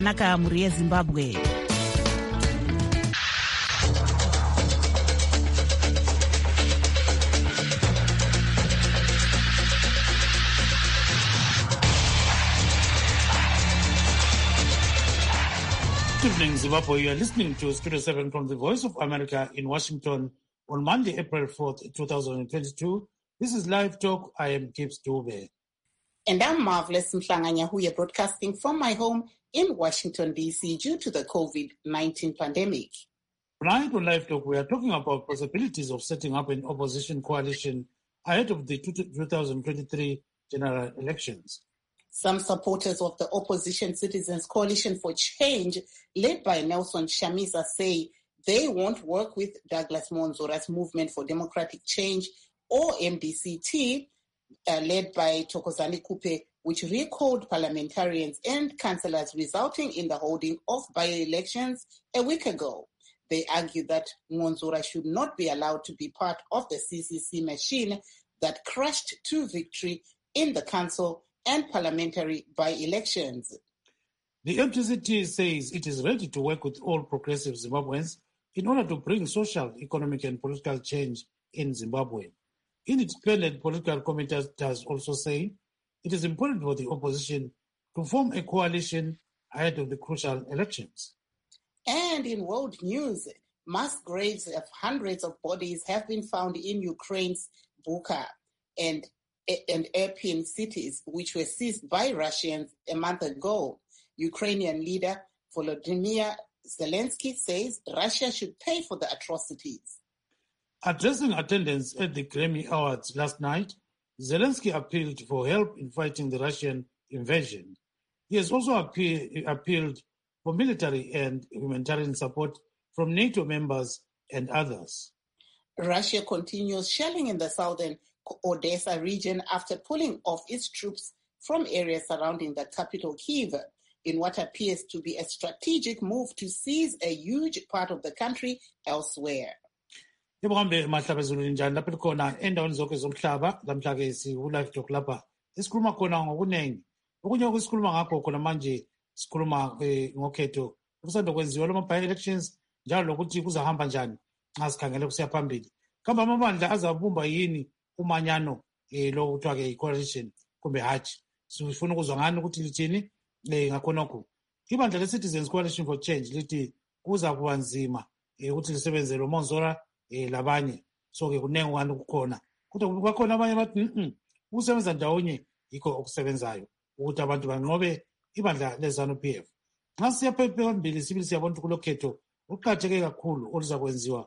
Naka muri Zimbabwe. Good evening, Zimbabwe. You are listening to Studio 7 from the Voice of America in Washington on Monday, April 4th, 2022. This is Live Talk. I am Gibbs Dube. And I'm Marvelous Mhlanga-Nyahuya, broadcasting from my home in Washington, D.C. due to the COVID-19 pandemic. Tonight on Live Talk, we are talking about possibilities of setting up an opposition coalition ahead of the 2023 general elections. Some supporters of the Opposition Citizens Coalition for Change, led by Nelson Chamisa, say they won't work with Douglas Monzora's Movement for Democratic Change, or MDCT, led by Thokozani Kupe, which recalled parliamentarians and councillors, resulting in the holding of by-elections a week ago. They argue that Monzora should not be allowed to be part of the CCC machine that crushed to victory in the council and parliamentary by-elections. The MDCT says it is ready to work with all progressive Zimbabweans in order to bring social, economic and political change in Zimbabwe. Independent political commentators also say it is important for the opposition to form a coalition ahead of the crucial elections. And in world news, mass graves of hundreds of bodies have been found in Ukraine's Bucha and Irpin cities, which were seized by Russians a month ago. Ukrainian leader Volodymyr Zelensky says Russia should pay for the atrocities. Addressing attendance at the Grammy Awards last night, Zelensky appealed for help in fighting the Russian invasion. He has also appealed for military and humanitarian support from NATO members and others. Russia continues shelling in the southern Odessa region after pulling off its troops from areas surrounding the capital Kyiv in what appears to be a strategic move to seize a huge part of the country elsewhere. Ibuhambe mahlabezulu njani lapho khona endaweni zonke zomhlaba lamhla ke siku-Live Talk lapha esikhuluma khona ngokunengi okunye okusikhuluma ngakho khona manje sikhuluma ngokhetho kusanda kwenziwa lo by-elections njalo lokuthi kuzahamba njani nxa sikhangele kusiya phambili kambe amabandla azabumba yini umanyano lo kuthiwa ke i-coalition kumbe hatshi sifuna ukuzwa ngani ukuthi lithini ngakhonokho ibandla le-Citizens Coalition for Change lithi kuza kuba nzima ukuthi lisebenze lo Monzora labanye so-ke kunengi ngani kukhona kodwa kwakhona abanye bathi ukusebenza ndawonye yikho okusebenzayo ukuthi abantu banqobe ibandla le-ZANU-PF. Nxa siya phambili sibili siyabona ukuthi kulokhetho kuqakatheke kakhulu oluzakwenziwa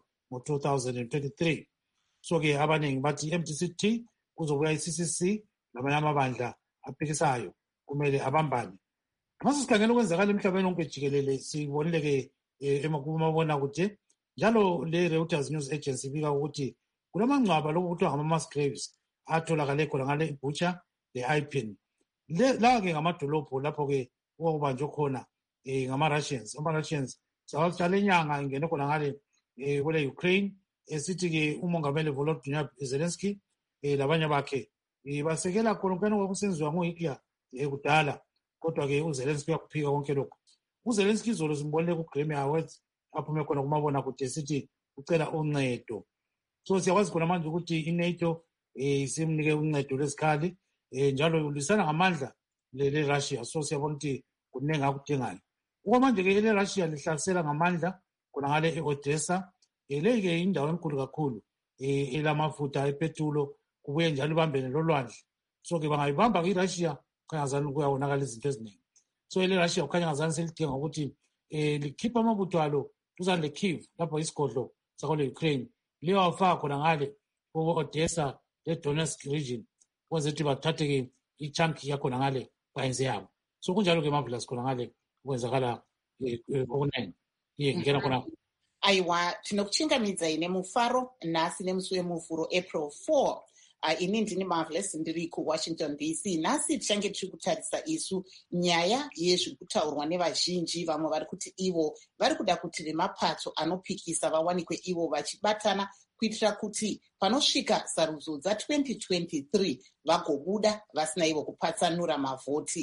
ngo-2023 so-ke abaningi bathi i-MDCT kuzobuya i-CCC lamanye amabandla aphikisayo kumele abambane. Nxa sikhangela okwenzakala emhlabeni wonke jikelele sibonile-ke kumabonakude njalo le-Reuters News Agency ibika ukuthi kulamangcwaba lokhu kuthiwa ngama-mass graves atholakale khona ngale iBucha le-Irpin. La-ke ngamadolobho lapho-ke okubanjwe khona ngama-Russians. Ama-Russians sawahlala inyanga ingene khona ngale kule Ukraine esithi-ke umongameli Volodymyr Zelensky labanye bakhe basekela khona okusenziwa ngo-Hitler kudala kodwa-ke uZelensky uyakuphika konke lokhu. uZelensky izolo simbonile ku-Grammy Awards aphume khona kumabonakude sithi ucela uncedo. So siyakwazi khona manje ukuthi i-NATO isimnike uncedo lwezikhali njalo ulisana ngamandla le-Russia. So siyabona ukuthi kuningi akudingayo. Okwamanje-ke ele-Russia lihlasela ngamandla khona ngale e-Odessa. Le-ke indawo enkulu kakhulu elamafutha epetulo kubuye njalo ibambene lolwandle. So-ke bangayibamba-ke i-Russia khanyazani kuyawonakala izinto eziningi. So ele-Russia kukhanyazani selidinga ukuthi likhipha amabutho alo duzane le-Kyiv lapho isigodlo sakole-Ukraine liyowafaka khona ngale ku-Odessa le-Donetsk region kwenze ukuthi bathathe-ke i-chunk yakhona ngale bayenze yabo. So kunjalo-ke marvelous khona ngale kwenzakala okuningi ngena khona. Aiwa, tinokuchingamidza ine mufaro nhasi nemusi wemuvhuro April 4. Ini ndini Marvelous ndiri kuWashington DC. Nhasi tichange tiri kutarisa isu nyaya yezviri kutaurwa nevazhinji, vamwe vari kuti ivo vari kuda kuti vemapato anopikisa vawanikwe ivo vachibatana kuitira kuti panosvika sarudzo dza2023 vagobuda vasina ivo kupatsanura mavhoti.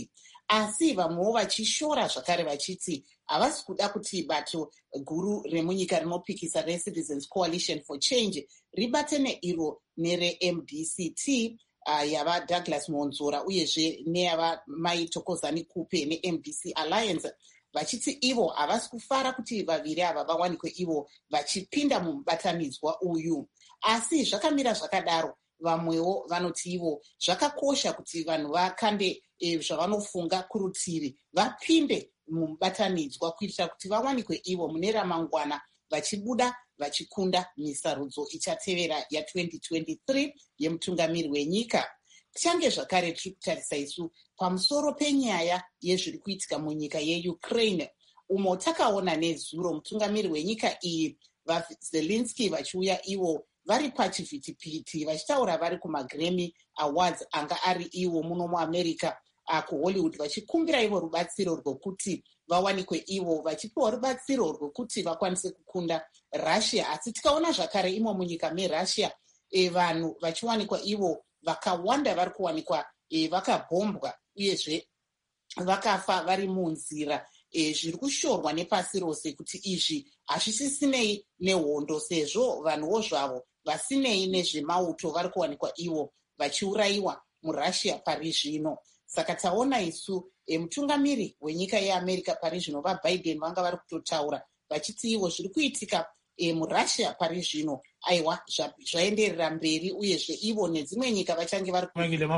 asi vamwewo vachishora zvakare vachiti havasi kuda kuti bato guru remunyika rinopikisa reCitizens Coalition for Change ribate neiro neremdct yava Douglas Monzora uyezve neyava Mai Thokozani Kupe neMDC Alliance, vachiti ivo havasi kufara kuti vaviri ava vawanikwe ivo vachipinda mumubatanidzwa uyu. Asi zvakamira zvakadaro, vamwewo vanoti ivo zvakakosha kuti vanhu vakande zvavanofunga kurutivi vapinde mumubatanidzwa kuitira kuti vawanikwe ivo mune ramangwana vachibuda vachikunda misarudzo ichatevera ya2023 yemutungamiri wenyika. Tichange zvakare tiri kutarisa isu pamusoro penyaya yezviri kuitika munyika yeUkraine, umo takaona nezuro mutungamiri wenyika iyi vaZelensky vachiuya ivo vari pachivhitivhiti vachitaura vari kumaGrammy Awards anga ari ivo muno muAmerica kuHollywood, vachikumbira ivo rubatsiro rwekuti vawanikwe ivo vachipiwa rubatsiro rwekuti vakwanise kukunda Russia. Asi tikaona zvakare imo munyika meRussia vanhu vachiwanikwa ivo vakawanda vari kuwanikwa vakabhombwa uyezve vakafa vari munzira. Zviri kushorwa nepasi rose kuti izvi hazvisisinei nehondo, sezvo vanhuwo zvavo vasinei nezvemauto vari kuwanikwa ivo vachiurayiwa muRussia pari zvino. Saka taona isu mutungamiri wenyika yeAmerica pari zvino vaBiden vanga vari kutotaura vachiti ivo zviri kuitika muRussia pari zvino aiwa zvaenderera mberi, uyezve ivo nedzimwe nyika vachange vari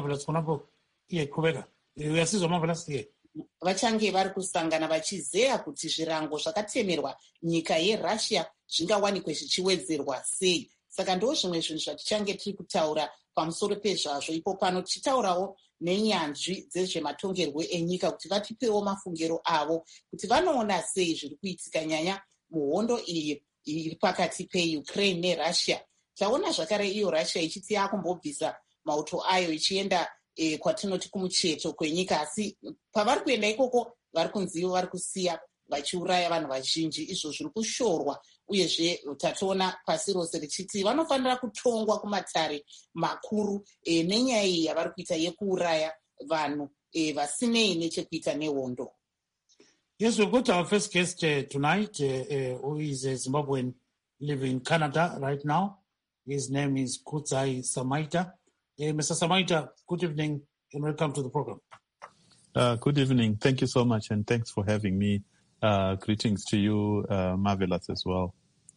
vachange vari kusangana vachizeya kuti zvirango zvakatemerwa nyika yeRussia zvingawanikwe zvichiwedzerwa sei. Saka ndo zvimwe zvinhu zvatichange tiri kutaura pamusoro pezvazvo. Ipo pano tichitaurawo nenyanzvi dzezvematongerwo enyika kuti vatipewo mafungiro avo kuti vanoona sei zviri kuitika nyaya muhondo iyi iri pakati peUkraine neRussia. Taona zvakare iyo Russia ichiti yakumbobvisa mauto ayo ichienda kwatinoti kumucheto kwenyika, asi pavari kuenda ikoko vari kunzivo vari kusiya vachiuraya vanhu vazhinji. Izvo zviri kushorwa, uyezve tatoona pasi rose richiti vanofanira kutongwa kumatare makuru nenyaya iyi yavari kuita yekuuraya vanhu vasinei nechekuita nehondo. Yes, we've got our first guest tonight, who is a Zimbabwean living in Canada right now. His name is Kudzai Samaita. Mr. Samaita, good evening and welcome to the program. Good evening. Thank you so much, and thanks for having me. Greetings to you, Marvelous, as well.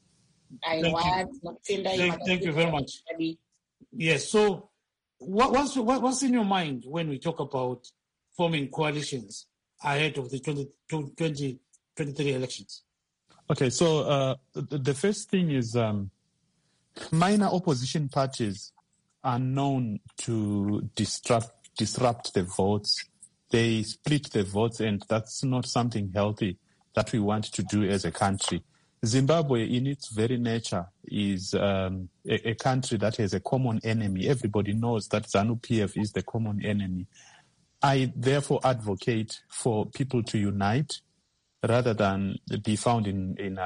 Thank you very much. Yes, so what's in your mind when we talk about forming coalitions ahead of the 2023 elections? Okay, so the first thing is minor opposition parties are known to disrupt the votes. They split the votes, and that's not something healthy that we want to do as a country. Zimbabwe, in its very nature, is a country that has a common enemy. Everybody knows that ZANU-PF is the common enemy. I therefore advocate for people to unite rather than be found in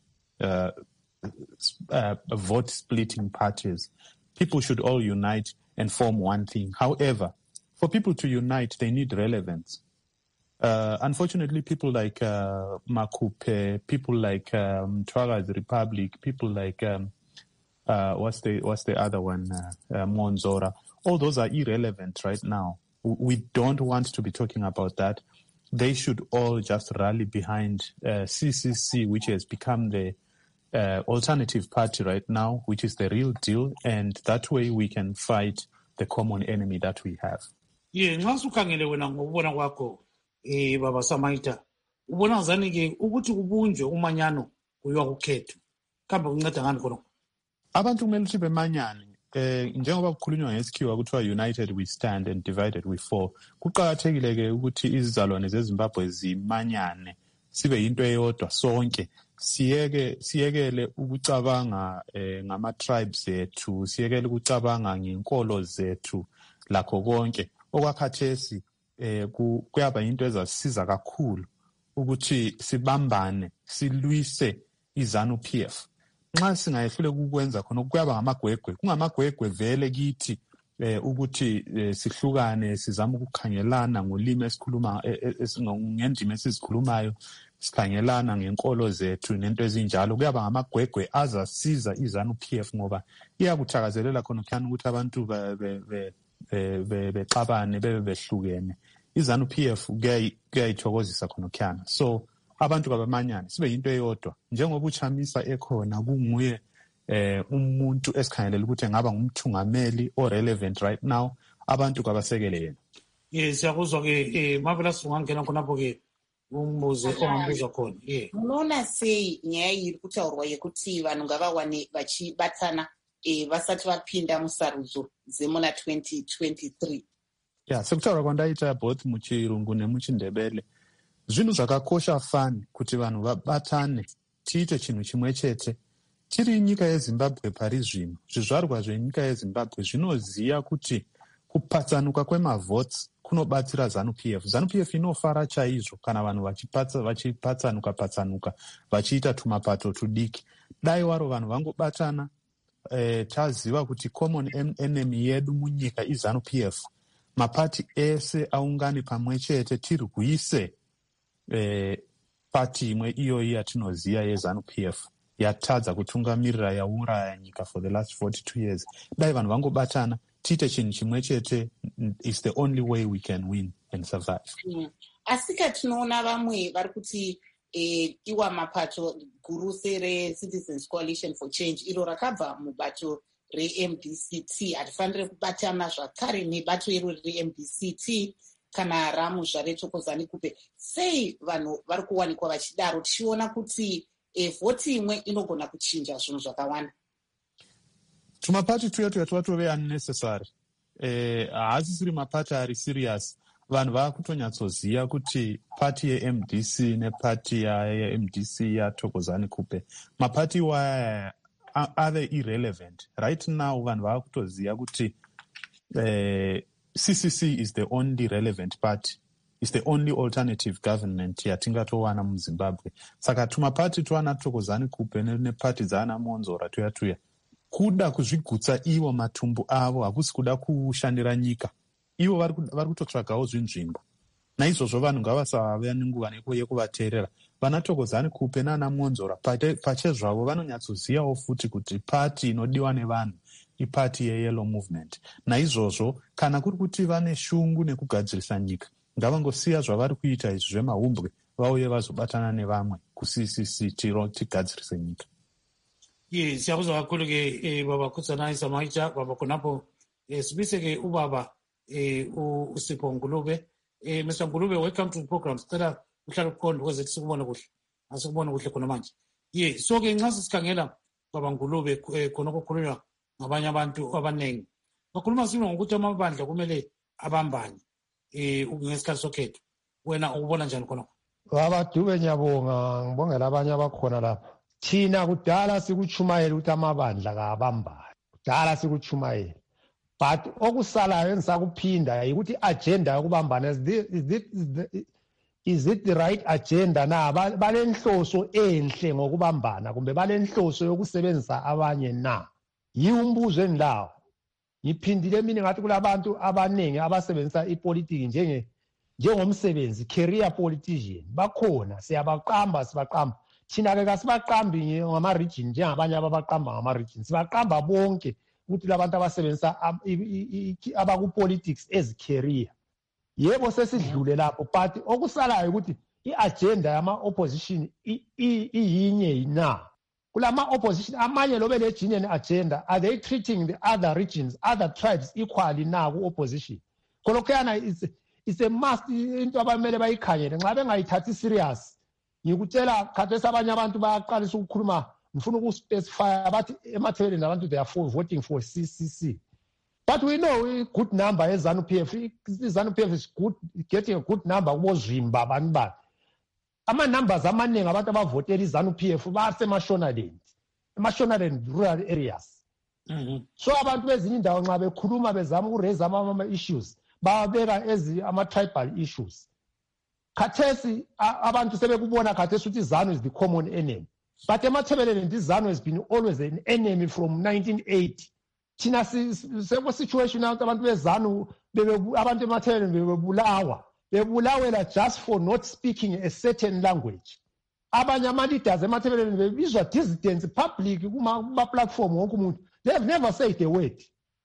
vote-splitting parties. People should all unite and form one thing. However, for people to unite, they need relevance. Unfortunately, people like Makupe, people like Twaga's Republic, people like what's the other one, Monzora, all those are irrelevant right now. We don't want to be talking about that. They should all just rally behind CCC, which has become the alternative party right now, which is the real deal, and that way we can fight the common enemy that we have. Yeah, nxa ukhangele wena ngokubona kwakho baba Samaita, ubona ngani ke ukuthi kubunjwe umanyano kuyiwa kukhetho kambe kunceda ngani khona? Abantu kumele ukuthi bemanyane njengoba kukhulunywa ngesikhiwa kuthiwa united we stand and divided we fall. Kuqakathekile ke ukuthi izizalwane zeZimbabwe zimanyane sibe yinto eyodwa sonke. Siyekele ukucabanga ngama tribes ethu, siyekele ukucabanga ngenkolo zethu lakho konke. Okwakhathesi kuyaba into ezasiza kakhulu ukuthi sibambane silwise iZANU-PF. Nxa singayehlule ukukwenza khona kuyaba ngamagwegwe, kungamagwegwe vele kithi ukuthi sihlukane sizama ukukhangelana ngolimi esikhuluma ngendima esizikhulumayo sikhangelana ngenkolo zethu nento ezinjalo kuyaba ngamagwegwe azasiza iZANU-PF ngoba iyakuthakazelela khona ukuthi abantu bexabane behlukene iZANU-PF kuyayithokozisa khona so abantu kabamanyane sibe yinto eyodwa njengoba uChamisa ekhona kunguye umuntu esikhangelela ukuthi engaba ngumthungameli o-relevant right now abantu kabasekele yena siyakuzwa-ke Marvelous ungangena khonapho-ke umbuze ongambuza khona munoona sei nyaya iri kutaurwa yekuti vanhu ngavawane vachibatana vasati vapinda musarudzo dzemuna 2023 sekutaura kwandaita both muchirungu nemuchindebele zvinhu zvakakosha fani kuti vanhu vabatane tiite chinhu chimwe chete tiri nyika yeZimbabwe pari zvino zvizvarwa zvenyika yeZimbabwe zvinoziya kuti kupatsanuka kwemavotes kunobatsira ZANU-PF. ZANU-PF inofara chaizvo kana vanhu vachipatsanuka vachiita tumapato tudiki. Dai waro vanhu vangobatana taziva kuti common enemy yedu munyika iZANU-PF. Mapati ese aungane pamwe chete tiri kuise pati imwe iyoyi yatinoziya yeZANU-PF. Yatadza kutungamirira yauraya nyika for the last 42 years. Dai vanhu vangobatana tiite chinhu chimwe chete is the only way we can win and survive. Asika tinoona vamwe vari kuti iwa mapato guru reCitizens Coalition for Change iro rakabva mubato reMDCT hatifanire kubatana zvakare nebato iro reMDCT kana ramuzvare Thokozani Kupe. Sei vanhu vari kuwanikwa vachidaro tichiona kuti vhoti imwe inogona kuchinja zvinhu zvakawanda? Tumapati tuya twatove unnecessary. Haasisiri mapati ari serious. Vanhu vakutonyatsoziya kuti pati yeMDC nepati yeMDC yaThokozani Kupe mapati iwaya are irrelevant. Right now vanhu vakutoziya kuti CCC is the only relevant party. It's the only alternative government yatingatowana muZimbabwe. Saka tumapati twana Thokozani Kupe nepati dzaana Monzora tuya kuda kuzvigutsa ivo matumbu avo hakusi kuda kushandira nyika. Ivo vari kutotsvagawo zvinzvimbo. Naizvozvo vanhu ngavasave nenguva yekuvateerera. Vana Thokozani Kupe naana Monzora pachezvavo vanonyatsoziyawo futi kuti pati inodiwa nevanhu ipati yeYellow Movement. Naizvozvo kana kuri kuti vane shungu nekugadzirisa nyika ngavangosiya zvavari kuita izvi zvemahumbwe vauye vazobatana nevamwe kuCCC tigadzirise nyika. Siyakuzwa kakhulu-ke baba Kudzanaisa Maita baba khonapho sibise-ke ubaba uSipho Ngulube. Mr. Ngulube, welcome to the program. Sicela uhlale kukhona ukuze sikubone kuhle. Asikubone kuhle khona manje. So-ke nxa sikhangela baba Ngulube khona okukhulunywa ngabanye abantu abaningi. Bakhuluma sibona ngokuthi amabandla kumele abambane ngesikhathi sokhetho. Wena ukubona njani khona? Baba Dube ngiyabonga, ngibongela abanye abakhona lapha. Thina kudala sikuchumayela ukuthi amabandla kaabambane. Kudala sikuchumayela. But okusalayo engisakuphinda ukuthi agenda yokubambana is it the right agenda na? Balenhloso enhle ngokubambana kumbe balenhloso yokusebenzisa abanye na? Yiumbuzo endawo. Ngiphindile mina ngathi kulabantu abaningi abasebenzisa ipolitiki njengomsebenzi, career politician. Bakhona siyabaqamba sibaqamba. Thina-ke kasibaqambi ngama-region njengabanye ababaqamba ngama-region. Sibaqamba bonke ukuthi labantu abasebenzisa abaku-politics as-career. Yebo sesidlule lapho, but okusalayo ukuthi i-agenda yama-opposition iyinye na. Kulama-opposition amanye lobe le-genuine agenda, are they treating the other regions, other tribes equally na ku-opposition? Kholokhuyana it's a must into abamele bayikhangele. Nxa bengayithathi serious, ngikutshela khathesi abanye abantu bayaqalisa ukukhuluma ngifuna ukuspecify bathi emathebeleni abantu they are voting for CCC. But we know a good number eZANU-PF. ZANU-PF is good, getting a good number kubozimba abantu bani. Ama-numbers amaningi abantu abavotela iZANU-PF basemashonaleni, emashonaleni rural areas. So abantu bezinye indawo nxa bekhuluma bezama ukuraise ama-issues babeka ama-tribal issues. Khathesi abantu sebekubona khathesi ukuthi ZANU is the common enemy. But emathebeleni this ZANU has been always an enemy from 1980. thina situation out abantu bezanu abantu emathebeleni bebulawela just for not speaking a certain language. Abanye ama-leaders emathebeleni bebizwa dissidents public kuma-platform wonke umuntu. They have never said a word.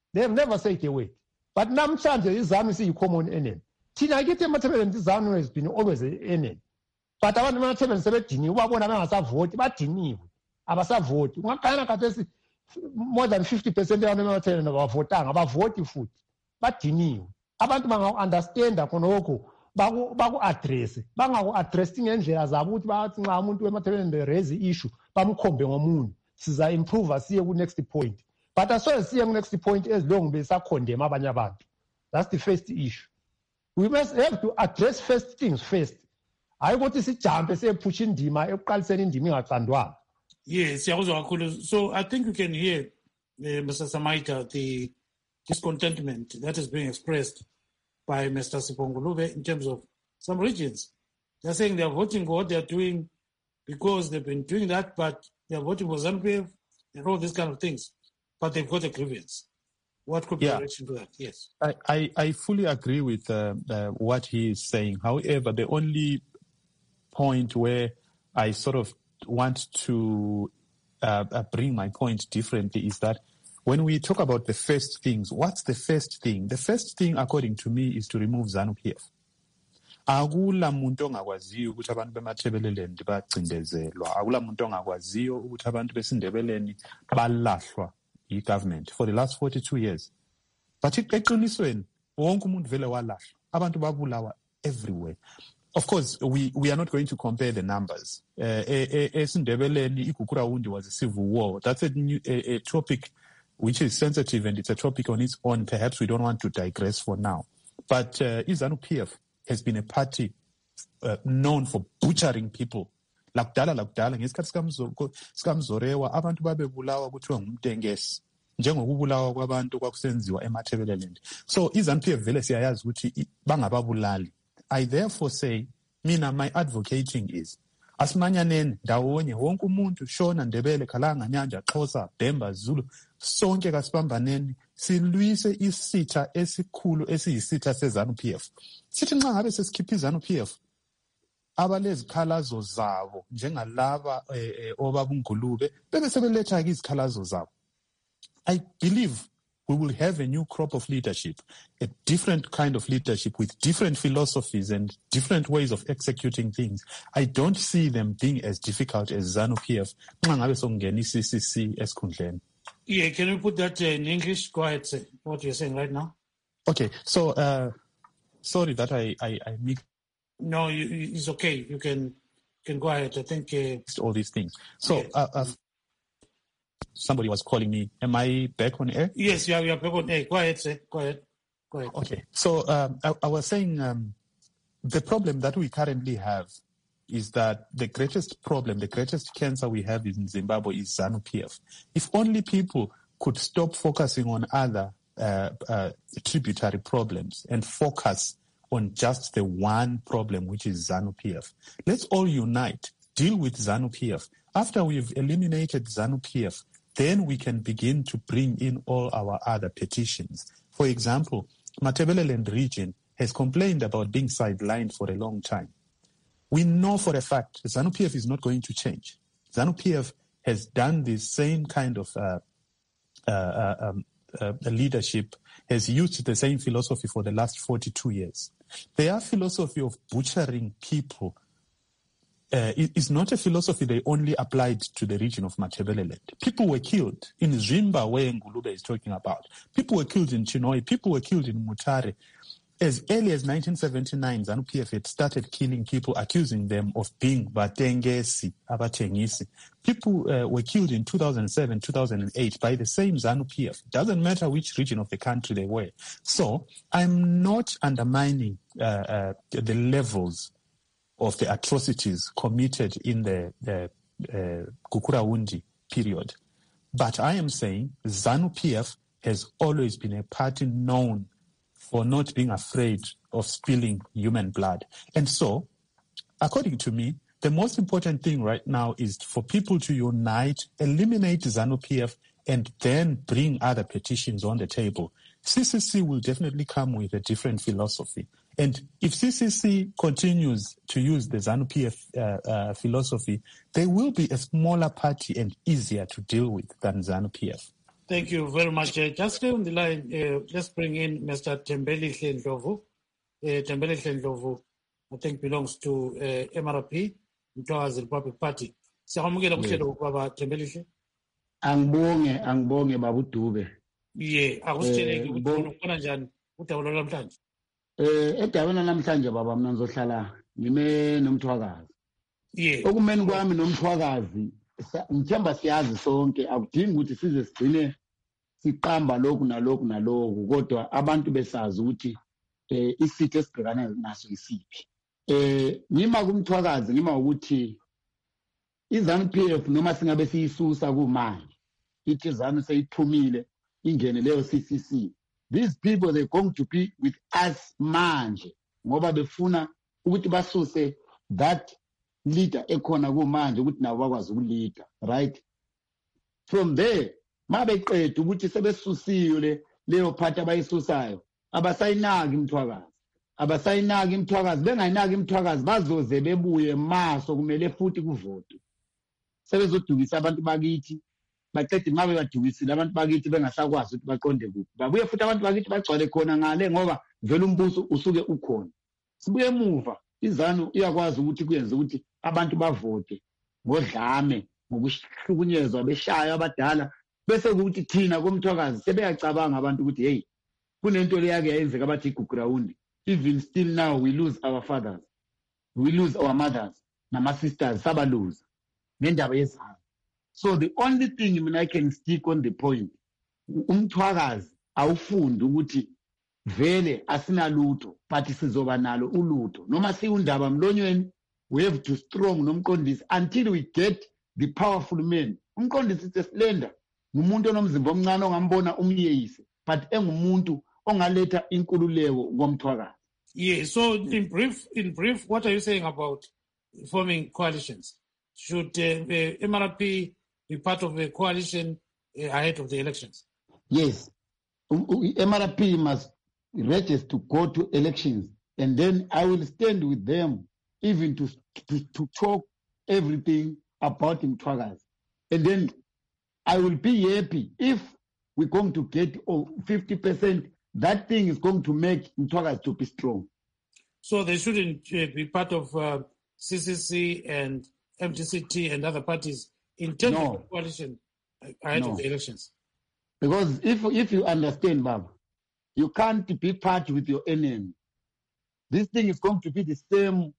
But namhlanje izanu siyi-common enemy. Thina kithi emathebeleni izanu has been always an enemy. But abantu emathebeleni sebediniwe ubabona bengasavoti badiniwe abasavoti. Ungaqala khathesi more than 50% yabantu emathebeleni abavotanga abavoti futhi badiniwe. Abantu bangaku-understanda khonokho baku-addresse bangaku-addresse ngendlela zabo ukuthi bathi nxa umuntu wemathebeleni be-raise issue bamkhombe ngomunye siza-improve siye ku-next point. But asoze siye ku-next point as long besakhondema abanye abantu. That's the first issue. We must have to address first things first. Hayi ukuthi sijampe siyephusha indima ekuqaliseni indima ingacandwanga. Yes, siyakuzwa kakhulu. So I think you can hear, Mr. Samaita, the discontentment that is being expressed by Mr. Sipho Ngulube in terms of some regions. They're saying they're voting for what they're doing because they've been doing that, but they're voting for ZANU-PF and all these kind of things. But they've got a grievance. What could be the reaction to that? Yes. I fully agree with what he is saying. However, the only point where I sort of want to bring my point differently is that when we talk about the first things, what's the first thing? The first thing, according to me, is to remove ZANU-PF. Akula muntu ongakwaziyo ukuthi abantu bemathebeleleni bacindezelwa. Akula muntu ongakwaziyo ukuthi abantu besindebeleni balahlwa i-government for the last 42 years. But eqinisweni wonke umuntu vele walahlwa. Abantu babulawa everywhere. Of course, we are not going to compare the numbers. Esindebeleni iGukurawundi was a civil war. That's a topic which is sensitive and it's a topic on its own. Perhaps we don't want to digress for now. But ZANU-PF has been a party known for butchering people. Lakudala ngesikhathi sikamzorewa abantu babebulawa kuthiwa ngumtengesi njengokubulawa kwabantu kwakusenziwa emathebeleland. So ZANU-PF vele siyayazi ukuthi bangababulali. I therefore say, mina my advocating is asimanyaneni ndawonye wonke umuntu Shona, Ndebele, Khalanga, Nyanja, Xhosa, Demba, Zulu sonke kasibambaneni silwise isitha esikhulu esiyisitha seZANU-PF. Sithi nxa ngabe sesikhipha iZANU-PF abalezikhalazo zabo njengalaba obaba uNgulube bebe sebeletha izikhalazo zabo. I believe we will have a new crop of leadership, a different kind of leadership with different philosophies and different ways of executing things. I don't see them being as difficult as ZANU-PF. Yeah, can you put that in English? Go ahead, say what you're saying right now. Okay, so sorry that I mixed. No, it's okay. You can go ahead. I think all these things. So. Yeah. Somebody was calling me. Am I back on air? Yes, you are back on air. Go ahead, sir. Go ahead. Okay. So I was saying the problem that we currently have is that the greatest problem, the greatest cancer we have in Zimbabwe is ZANU-PF. If only people could stop focusing on other tributary problems and focus on just the one problem, which is ZANU-PF. Let's all unite, deal with ZANU-PF. After we've eliminated ZANU-PF, then we can begin to bring in all our other petitions. For example, Matabeleland region has complained about being sidelined for a long time. We know for a fact ZANU-PF is not going to change. ZANU-PF has done the same kind of leadership, has used the same philosophy for the last 42 years. Their philosophy of butchering people is not a philosophy they only applied to the region of Matabeleland. People were killed in Zimba, where Ngulube is talking about. People were killed in Chinhoyi. People were killed in Mutare. As early as 1979, ZANU-PF had started killing people, accusing them of being Batengesi, Abatengisi. People were killed in 2007, 2008 by the same ZANU-PF. Doesn't matter which region of the country they were. So I'm not undermining the levels of the atrocities committed in the Gukurawundi period. But I am saying ZANU-PF has always been a party known for not being afraid of spilling human blood. And so, according to me, the most important thing right now is for people to unite, eliminate ZANU-PF, and then bring other petitions on the table, CCC will definitely come with a different philosophy. And if CCC continues to use the ZANU-PF philosophy, they will be a smaller party and easier to deal with than ZANU-PF. Thank you very much. Just stay on the line. Let's bring in Mr. Thembelihle Ndlovu. Thembelihle Ndlovu, I think, belongs to MRP, Mthokazi Republic Party. Siyamukela kuhlelo baba Thembelihle. Angibonge baba uDube. Akusitsheleke ukuthi ubona njani udawulo namhlanje. Edabeni namhlanje baba mina ngizohlala ngime noMthwakazi. Okumeni kwami noMthwakazi ngithemba siyazi sonke akudingi ukuthi size sigcine siqamba lokhu nalokhu kodwa abantu besazi ukuthi isitho esibhekana naso isiphi. Ngima kuMthwakazi ngima ukuthi iZANU-PF noma singabe siyisusa kumanje ithi ZANU seyiphumile ingene leyo CCC. These people, they're going to be with us manje ngoba befuna ukuthi basuse that leader ekhona kumanje ukuthi nabo bakwazi ukulida, right? From there mabeqeda ukuthi sebesusiwe leyo phathi abayisusayo abasayinaki imthwakazi bengayinaki imthwakazi bazoze bebuye maso kumele futhi kuvote sebezodukisa abantu bakithi baqede ngabe baduwisile abantu bakithi bengasakwazi ukuthi baqonde kuphi babuye futhi abantu bakithi bagcwale khona ngale ngoba vele umbuso usuke ukhona. Sibuye emuva iZANU iyakwazi ukuthi kuyenze ukuthi abantu bavote ngodlame ngokuhlukunyezwa beshaya abadala bese ukuthi thina koMthwakazi sebeyacabanga abantu ukuthi hey kunento leyake yenzeka abathi igugrawundi. Even still now we lose our fathers, we lose our mothers nama sisters sabaluza ngendaba yeZANU. So the only thing I can stick on the point, uMthwakazi awufundi ukuthi vele asinalutho but sizoba nalo ulutho noma siundaba mlonyweni. We have to strong nomqondisi until we get the powerful men. Umqondisi sesilenda ngumuntu onomzimba omncane ongambona umyeyise but engumuntu ongaletha inkululeko koMthwakazi. So in brief, what are you saying about forming coalitions? Should MRP be part of a coalition ahead of the elections? Yes. MRP must register to go to elections, and then I will stand with them even to talk everything about Mthwakazi. And then I will be happy if we're going to get 50%. That thing is going to make Mthwakazi to be strong. So they shouldn't be part of CCC and MTCT and other parties in terms of coalition ahead of the elections? Because if you understand, Baba, you can't be part with your enemy. This thing is going to be the same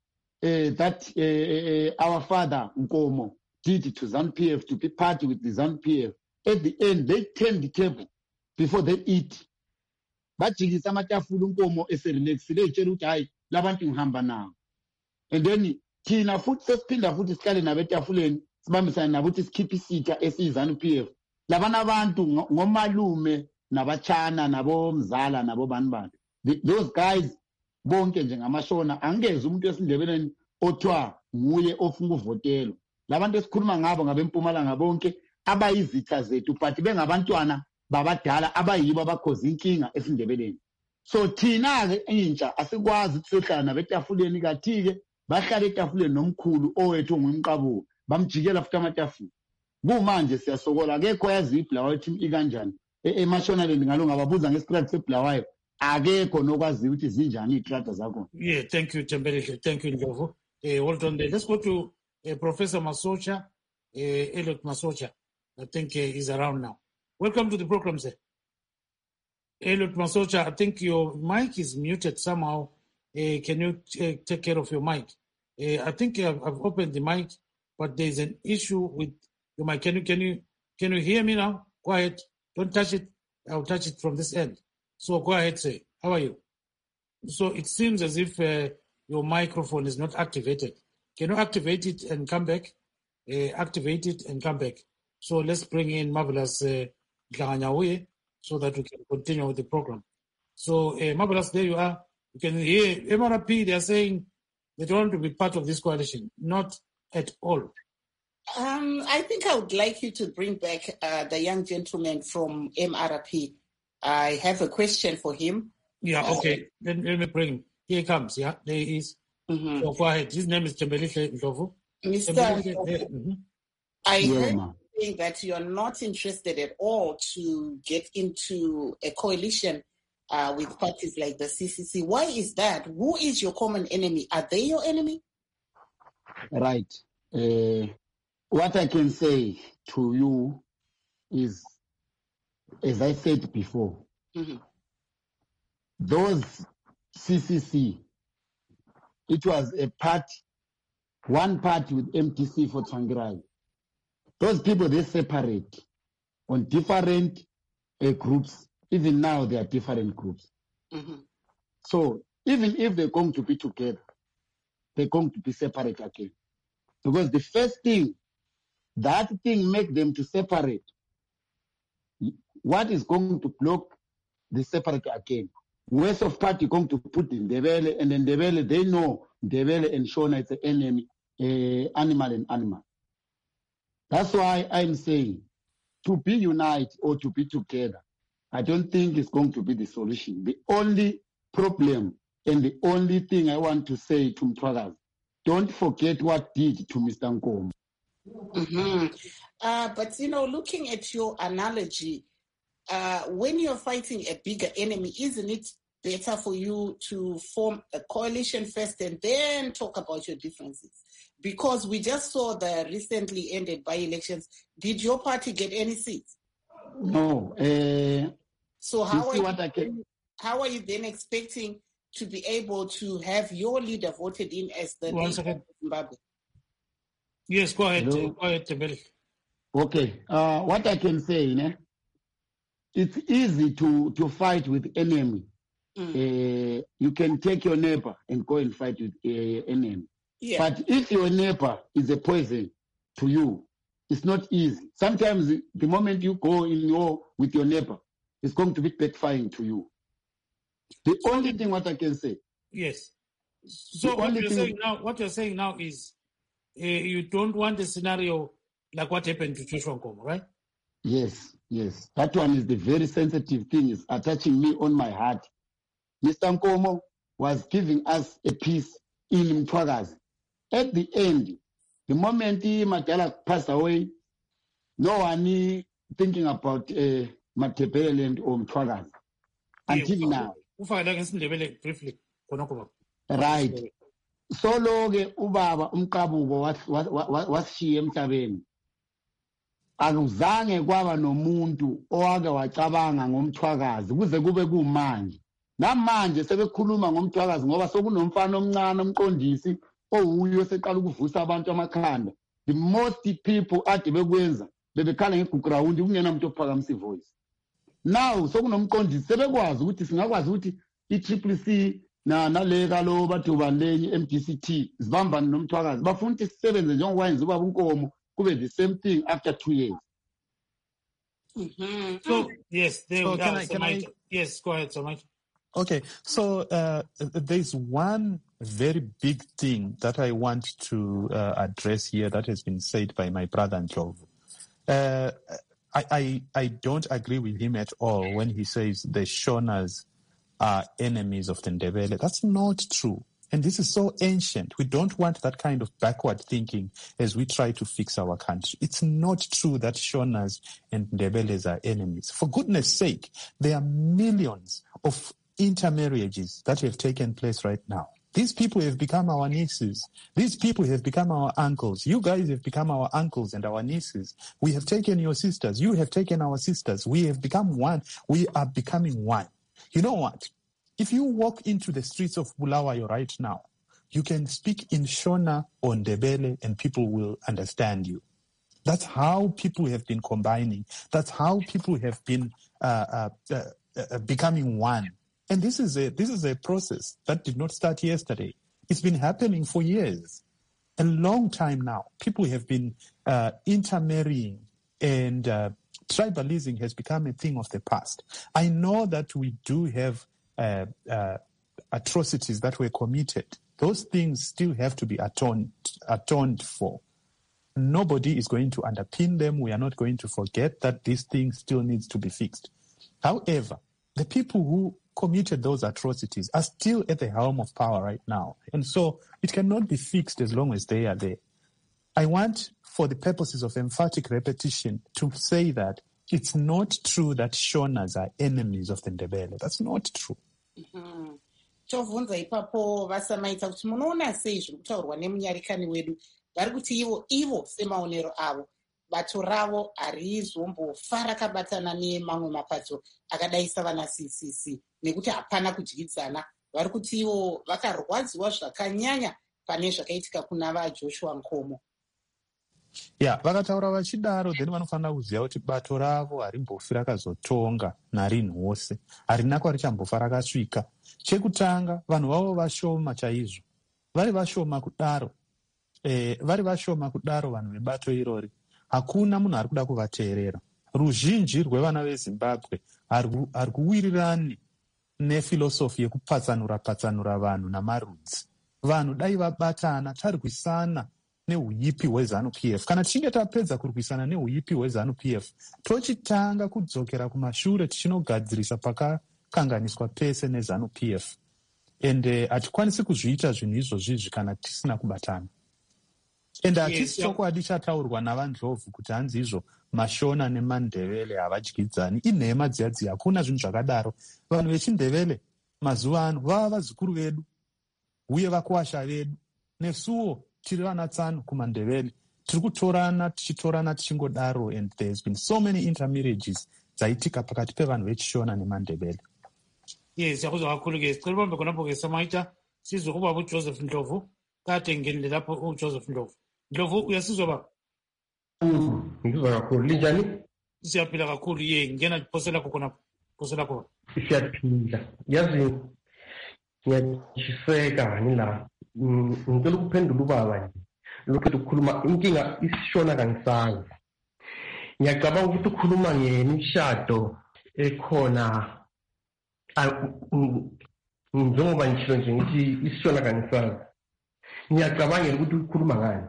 that our father Nkomo did to ZANU-PF, to be part with the ZANU-PF. At the end, they turn the table before they eat. Bajikisa amatafula uNkomo eserelaxile etshela ukuthi hayi labantu ngihamba nawo. And then thina futhi sesiphinda futhi sihlale nabetafuleni sibambisana nabo ukuthi sikhiphe isitha esiyiZANU-PF. Labana abantu ngomalume nabachana nabomzala nabobani. Those guys bonke njengamashona angeze umuntu esindebeleni othiwa nguye ofuna uvotelo. Labantu esikhuluma ngabo ngabempumalanga bonke abayizitha zethu but bengabantwana babadala abayibo abakhoza inkinga esindebeleni. So thina ke intsha asikwazi ukuhlala nabetafuleni kathike bahlala etafuleni nomkhulu owethu ngumqabuko bamjikela futhi amatafula. Kumanje siyasokola akekho yazi iBulawayo team ikanjani eMashonaland ngalo ngababuza ngesikhathi seBulawayo akekho nokwazi ukuthi zinjani itrata zakho. Yeah, thank you Thembelihle, thank you Ndlovu. Hold on there. Let's go to Professor Masocha, Elliot Masocha. I think he's around now. Welcome to the program, sir. Elliot Masocha, I think your mic is muted somehow. Can you take care of your mic? I think I've opened the mic, but there's an issue with your mic. Can you hear me now? Go ahead. Don't touch it. I'll touch it from this end. So go ahead, sir. How are you? So it seems as if your microphone is not activated. Can you activate it and come back? Activate it and come back. So let's bring in Marvelous Dlanganyawe so that we can continue with the program. So Marvelous, there you are. You can hear MRP, they are saying they don't want to be part of this coalition. Not at all. I think I would like you to bring back the young gentleman from MRP. I have a question for him. Yeah, okay. Let me bring him. Here he comes, yeah? There he is. Mhm. So go ahead. His name is Tembelihle Ndlovu. Mr. I heard you saying that you're not interested at all to get into a coalition with parties like the CCC. Why is that? Who is your common enemy? Are they your enemy? Right. What I can say to you is, as I said before, those CCC, it was one party with MTC for Tsvangirai. Those people, they separate on different groups. Even now, they are different groups. So even if they're going to be together, they're going to be separate again. Because the first thing, that thing make them to separate. What is going to block the separate again? West of Party going to put in Ndebele, and then Ndebele, they know Ndebele and Shona is an enemy, animal and animal. That's why I'm saying to be united or to be together, I don't think it's going to be the solution. The only problem and the only thing I want to say to Mtwagazi, don't forget what did to Mr. Nkomo. But, looking at your analogy, when you're fighting a bigger enemy, isn't it better for you to form a coalition first and then talk about your differences? Because we just saw the recently ended by-elections. Did your party get any seats? No. So how are you then expecting to be able to have your leader voted in as the leader of Zimbabwe? Yes, go ahead. Go ahead, Tembele. Okay. What I can say, it's easy to fight with enemy. You can take your neighbor and go and fight with enemy. Yeah. But if your neighbor is a poison to you, it's not easy. Sometimes the moment you go in war with your neighbor, it's going to be backfiring to you. The only thing what I can say. Yes. So what you're saying now is you don't want a scenario like what happened to Joshua Nkomo, right? Yes. That one is the very sensitive thing. It's attaching me on my heart. Mr. Nkomo was giving us a peace in Mtwagazi. At the end, the moment Mandela passed away, no one thinking about Matabeleland or Mtwagazi. Until now. Briefly. Right. Solo-ke ubaba umqabuko wasishiya emhlabeni. Akuzange kwaba nomuntu owake wacabanga ngomthwakazi kuze kube kumanje. Namanje sebekhuluma ngomthwakazi ngoba sokunomfana omncane omqondisi owuyo seqala ukuvusa abantu amakhanda. The most people ade bekwenza bebekhala ngeground kungena umuntu ophakamisa ivoice. Now sokunomqondisi sebekwazi ukuthi singakwazi ukuthi i-CCC naleka lo bathu balenye MDCT zibambane nomthwakazi bafuna ukuthi sisebenze njengokwenza ubaba uNkomo kube the same thing after 2 years. So yes, yes, go ahead, Samantha. Okay, so there's one very big thing that I want to address here that has been said by my brother Ndlovu. I don't agree with him at all when he says the Shonas are enemies of the Ndebele. That's not true. And this is so ancient. We don't want that kind of backward thinking as we try to fix our country. It's not true that Shonas and Ndebeles are enemies. For goodness sake, there are millions of intermarriages that have taken place right now. These people have become our nieces. These people have become our uncles. You guys have become our uncles and our nieces. We have taken your sisters. You have taken our sisters. We have become one. We are becoming one. You know what? If you walk into the streets of Bulawayo right now, you can speak in Shona or Ndebele and people will understand you. That's how people have been combining. That's how people have been becoming one. And this is a process that did not start yesterday. It's been happening for years, a long time now. People have been intermarrying, and tribalism has become a thing of the past. I know that we do have atrocities that were committed. Those things still have to be atoned for. Nobody is going to underpin them. We are not going to forget that this thing still needs to be fixed. However, the people who committed those atrocities are still at the helm of power right now. And so it cannot be fixed as long as they are there. I want, for the purposes of emphatic repetition, to say that it's not true that Shonas are enemies of the Ndebele. That's not true. Tovunza ipapo vasamaita kuti munoona sei zviri kutaurwa nemunyarikani wedu vari kuti ivo semaonero avo bato ravo harizombofa rakabatana nemamwe mapato akadai savana CCC nekuti hapana kudyidzana. Vari kuti ivo vakarwadziwa zvakanyanya pane zvakaitika kuna vaJoshua Nkomo. Vakataura vachidaro, then vanofanira kuziva kuti bato ravo harimbofi rakazotonga narinhose, harina kwarichambofara rakasvika. Chekutanga, vanhu vavo vashoma chaizvo. Vari vashoma kudaro vanhu vebato irori, hakuna munhu ari kuda kuvateerera. Ruzhinji rwevana veZimbabwe hari kuwirirani nefilosofi yekupatsanura vanhu namarudzi. Vanhu dai vabatana tarwisana neuipi hweZANU-PF. Kana tichinge tapedza kurwisana neuipi hweZANU-PF, tochitanga kudzokera kumashure tichinogadzirisa pakakanganiswa pese neZANU-PF. Ende hatikwanisi kuzviita zvinhu izvozvizvi kana tisina kubatana. Ende hatisi chokwadi chataurwa navanhlovu kuti hanzi izvo Mashona neMandebele havadyidzani. Inhema dziya hakuna zvinhu zvakadaro. Vanhu vechiNdebele mazuva ano vava vazukuru vedu uye vakuwasha vedu. Nesuwo tiri vanatsanu kuMandebele tiri kutorana tichingodaro, and there has been so many intermarriages dzaitika pakati pevanhu vechishona neMandebele. Yes, yakuzwa kakhulu ke. Sicela ubambe khonapho ke samaita sizwe kubaba uJoseph Ndlovu kade ngenile lapho uJoseph Ndlovu. Ndlovu uyasizwa baba? Ngizwa kakhulu. Linjani? Siyaphila kakhulu. Ngena phosela khonapho. Phosela khona. Siyaphila. Yazi ngiyachiseka ngila. Ngicela ukuphendula ubaba nje. Lokhu ukukhuluma inkinga isishona kangisazi. Ngiyacabanga ukuthi ukhuluma ngemishado ekhona njengoba ngishilo nje ngithi isishona kangisazi. Ngiyacabangela ukuthi ukhuluma ngani.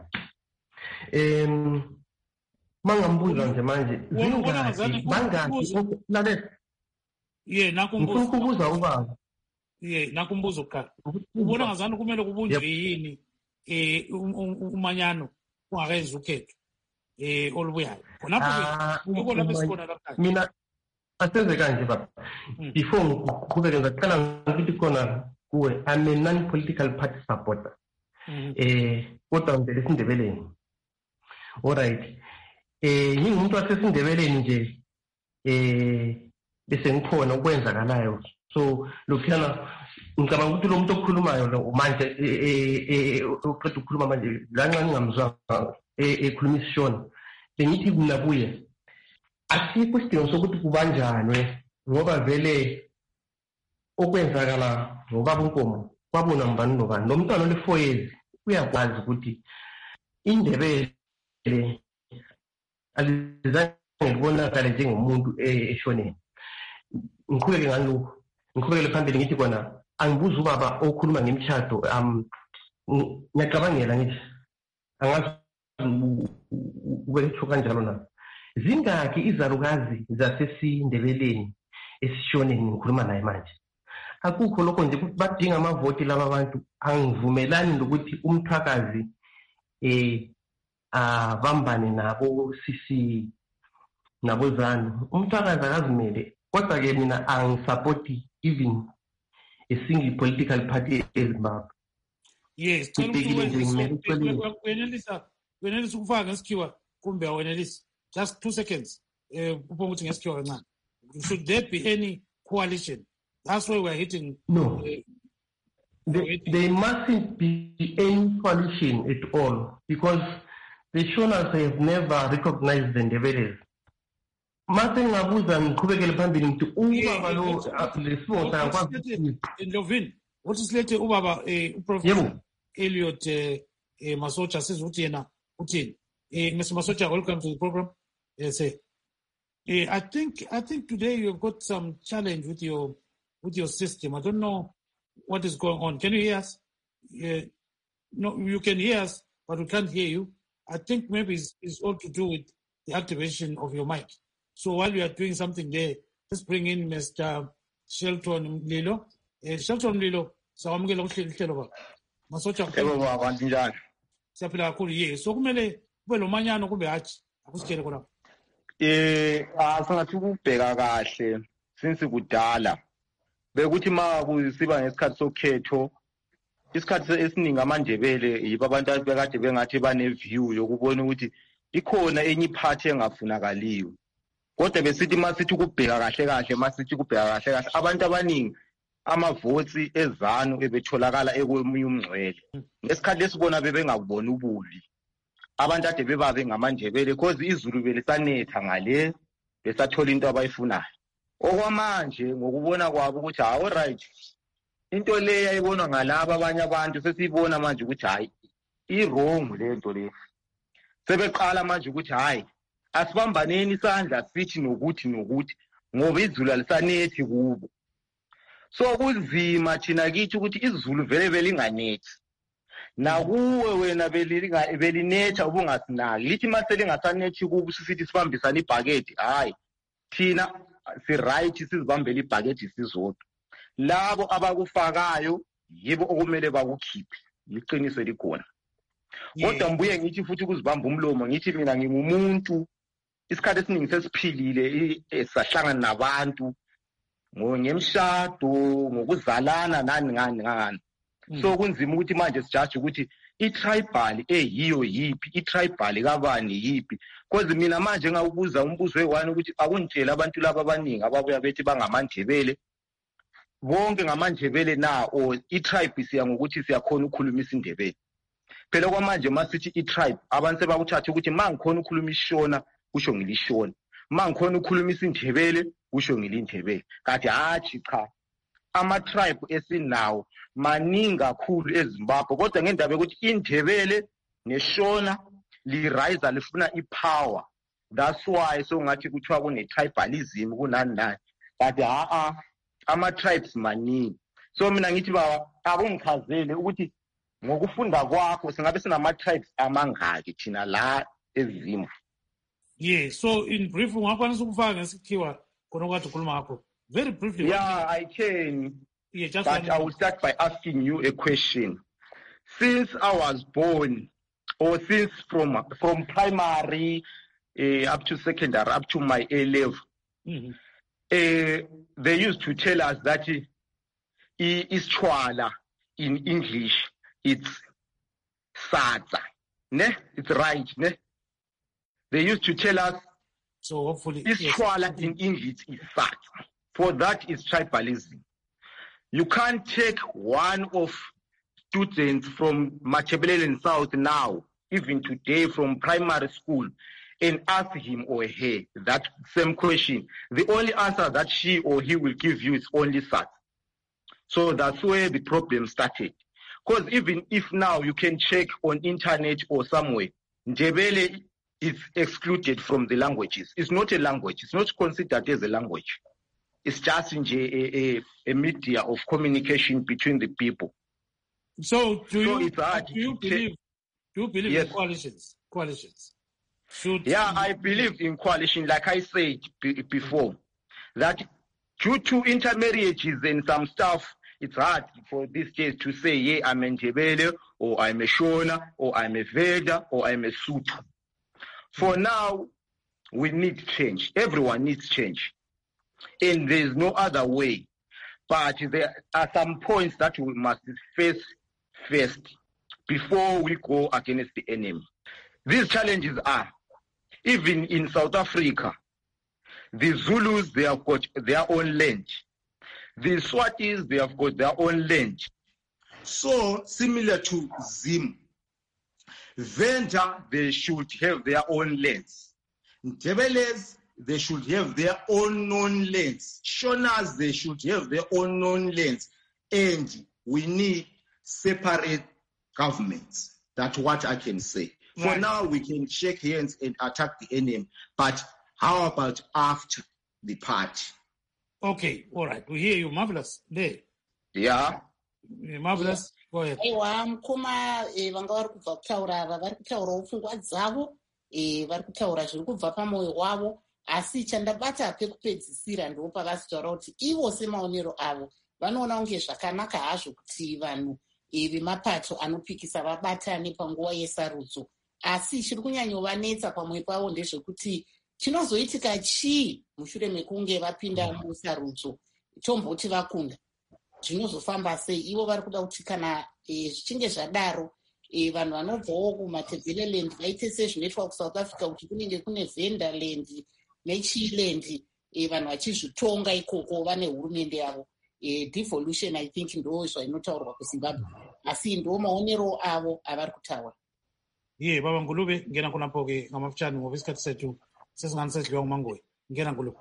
Mangambuza nje manje bangaki lalela. Nakumbuza ubaba. Nakumbuza ukukhala. Ubona ngazani kumele kubunjwe yini umanyano ungakenzi ukhetho olubuyayo. Khonapho ke lapho sikona lapha. Mina asenze kanje baba. Before ngikubeke ngicela ukuthi khona kuwe I'm a non-political party supporter. Kodwa ngivele eSindebeleni. Alright. Ngingumuntu waseSindebeleni nje bese ngikhona ukwenzakalayo. So lokhana ngicabanga ukuthi lo muntu okhulumayo lo manje oqeda ukukhuluma manje lanxa ngingamzwa ekhuluma isishona bengithi kuna kuye asikho isidingo sokuthi kubanjanwe ngoba vele okwenzakala ngobaba uNkomo kwabona mbani nobani. Lo mntwana ole4 years uyakwazi ukuthi iNdebele alizange libonakale njengomuntu eshoneni. Ngikhuleke ngalokho. Ngikhulekele phambili ngithi kona angibuza ubaba okhuluma ngemishado ngiyacabangela ngithi angazi ukwethu kanjalo na. Zingaki izalukazi zaseSindebeleni esishoneni ngikhuluma naye manje. Akukho lokho nje ukuthi badinga amavoti laba bantu. Angivumelani nokuthi umthakazi avambane nabo CC nabo ZANU. Umthakazi akazimele. Kodwa ke mina angisupporti even a single political party eZimbabwe. Yes, wenelisa ukufaka ngesikhiwa kumbe awenelisi. Just 2 seconds. Upho ukuthi ngesikhiwa kancane. Should there be any coalition? That's why we're hitting. No. There mustn't be any coalition at all because the Shonas have never recognized the Ndebeles. Mase ngabuza ngiqhubekele phambili ngithi ubaba lo lesibonga akwazi Ndlovini uthi silethe ubaba uProfessor Elliot Masocha sizwe ukuthi yena uthini. Mr. Masocha, welcome to the program. I think today you've got some challenge with your system. I don't know what is going on. Can you hear us? No, you can hear us, but we can't hear you. I think maybe it's all to do with the activation of your mic. So while we are doing something there, let's bring in Mr. Shelton Mlilo. Shelton Mlilo, sawamukela kuhlelo baba. Masocha baba kanjani? Siyaphila kakhulu ye. So kumele kube lo manyano kumbe hathi akusitshele khona. Asingathi ukubheka kahle since kudala. Bekuthi ma kusiba ngesikhathi sokhetho isikhathi esiningi amandebele yibo abantu abekade bengathi bane view yokubona ukuthi ikhona enye iphathi engafunakaliwe. Kodwa besithi masithi ukubheka kahle abantu abaningi amavotsi ezanu ebetholakala ekomunye umngcwele. Ngesikhathi lesibona bebengakubona ubuli. Abantu ade bebabe ngamandebele because izulu belisanetha ngale besathola into abayifunayo. Okwamanje ngokubona kwabo ukuthi all right into le yayibonwa ngalabo abanye abantu sesiyibona manje ukuthi hayi i-wrong lento le. Sebeqala manje ukuthi hayi asibambaneni isandla sithi nokuthi ngoba izulu alisanethi kubo. So kunzima thina kithi ukuthi izulu vele linganethi. Nakuwe wena belinetha ubungasinaki. Lithi mase lingasanethi kubo sithi sibambisana ibhaketi hayi thina si right sizibambela ibhaketi sizodwa. Labo abakufakayo yibo okumele bakukhiphe. Liqiniso likhona. Kodwa mbuye ngithi futhi ukuzibamba umlomo ngithi mina ngingumuntu isikhathi esiningi sesiphilile sahlangana nabantu ngemshado ngokuzalana nani. So kunzima ukuthi manje sijudge ukuthi i-tribal eyiyo yipi i-tribal kabani yipi because mina manje ngawubuza umbuzo we-1 ukuthi akungitshela abantu laba abaningi ababuya bethi bangamandebele bonke ngamandebele na or i-tribe siya ngokuthi siyakhona ukukhuluma isindebele. Phela kwamanje masithi i-tribe abantu sebakuthatha ukuthi mangikhona ukukhuluma ishona kusho ngilishona, mangikhona ukukhuluma isindebele kusho ngilindebele. Kanti hathi cha ama-tribe esinawo maningi kakhulu eZimbabwe kodwa ngendaba ukuthi indebele neshona li-rise lifuna i-power. That's why so ngathi kuthiwa kune-tribalism kunani. Kanti ama-tribes maningi. So mina ngithi baba akungichazele ukuthi ngokufunda kwakho singabe sinama-tribes amangaki thina la eZimbabwe. Yeah, so in brief ungakwanisa ukufaka ngesikhiwa khona okade ukhuluma ngakho. Very briefly. Yeah, I can. Yeah, but I will start by asking you a question. Since I was born, or since from primary up to secondary, up to my A level, they used to tell us that Ischwala in English, it's Sadza. Ne? It's right, ne? They used to tell us so hopefully Ischwala in English is Sadza. For that is tribalism. You can't take one of students from Matabeleland South now, even today from primary school, and ask him or her that same question. The only answer that she or he will give you is only SAT. So that's where the problem started. Because even if now you can check on internet or somewhere, Ndebele is excluded from the languages. It's not a language. It's not considered as a language. It's just a media of communication between the people. So do you believe yes. in coalitions? I believe in coalition, like I said before, that due to intermarriages and some stuff, it's hard for these days to say, yeah, I'm a Ndebele, or I'm a Shona, or I'm a Veda, or I'm a Sotho. For now, we need change. Everyone needs change. And there's no other way. But there are some points that we must face first before we go against the enemy. These challenges are, even in South Africa, the Zulus, they have got their own land. The Swatis, they have got their own land. So, similar to Zim, Venda, they should have their own lands. Ndebeles, they should have their own known lands. Shonas, they should have their own known lands. And we need separate governments. That's what I can say. Right. For now, we can shake hands and attack the enemy. But how about after the party? Okay, all right. We hear you. Marvelous. There. Yeah. Marvelous. aiwa mukoma vanga vari kubva kutaura ava vari kutaurawo pfungwa dzavo vari kutaura zviri kubva pamwoyo wavo, asi chandabata pekupedzisira ndo pavasitaura kuti ivo semaonero avo vanoona kunge zvakanaka hazvo kuti vanhu vemapato anopikisa vabatane panguva yesarudzo, asi chiri kunyanyovanetsa pamwe pavo ndezvekuti chinozoitika chii mushure mekunge vapinda musarudzo, tomboti vakunda zvinozofamba sei. Ivo vari kuda kuti kana zvichinge zvadaro vanhu vanobvawo kumatebheleland vaite sezvinoitwa kusouth africa kuti kunenge kune venderland nechiland, vanhu vachizvitonga ikoko vane hurumende yavo. Devolution I think ndo zvainotaurwa kuzimbabwe, asi ndo maonero avo avari kutaura. Baba Ngulube ngena kunapo-ke ngamafutshane ngoba isikhathi sethu sesingani sedliwa nguMangoyi. Ngena Ngulube.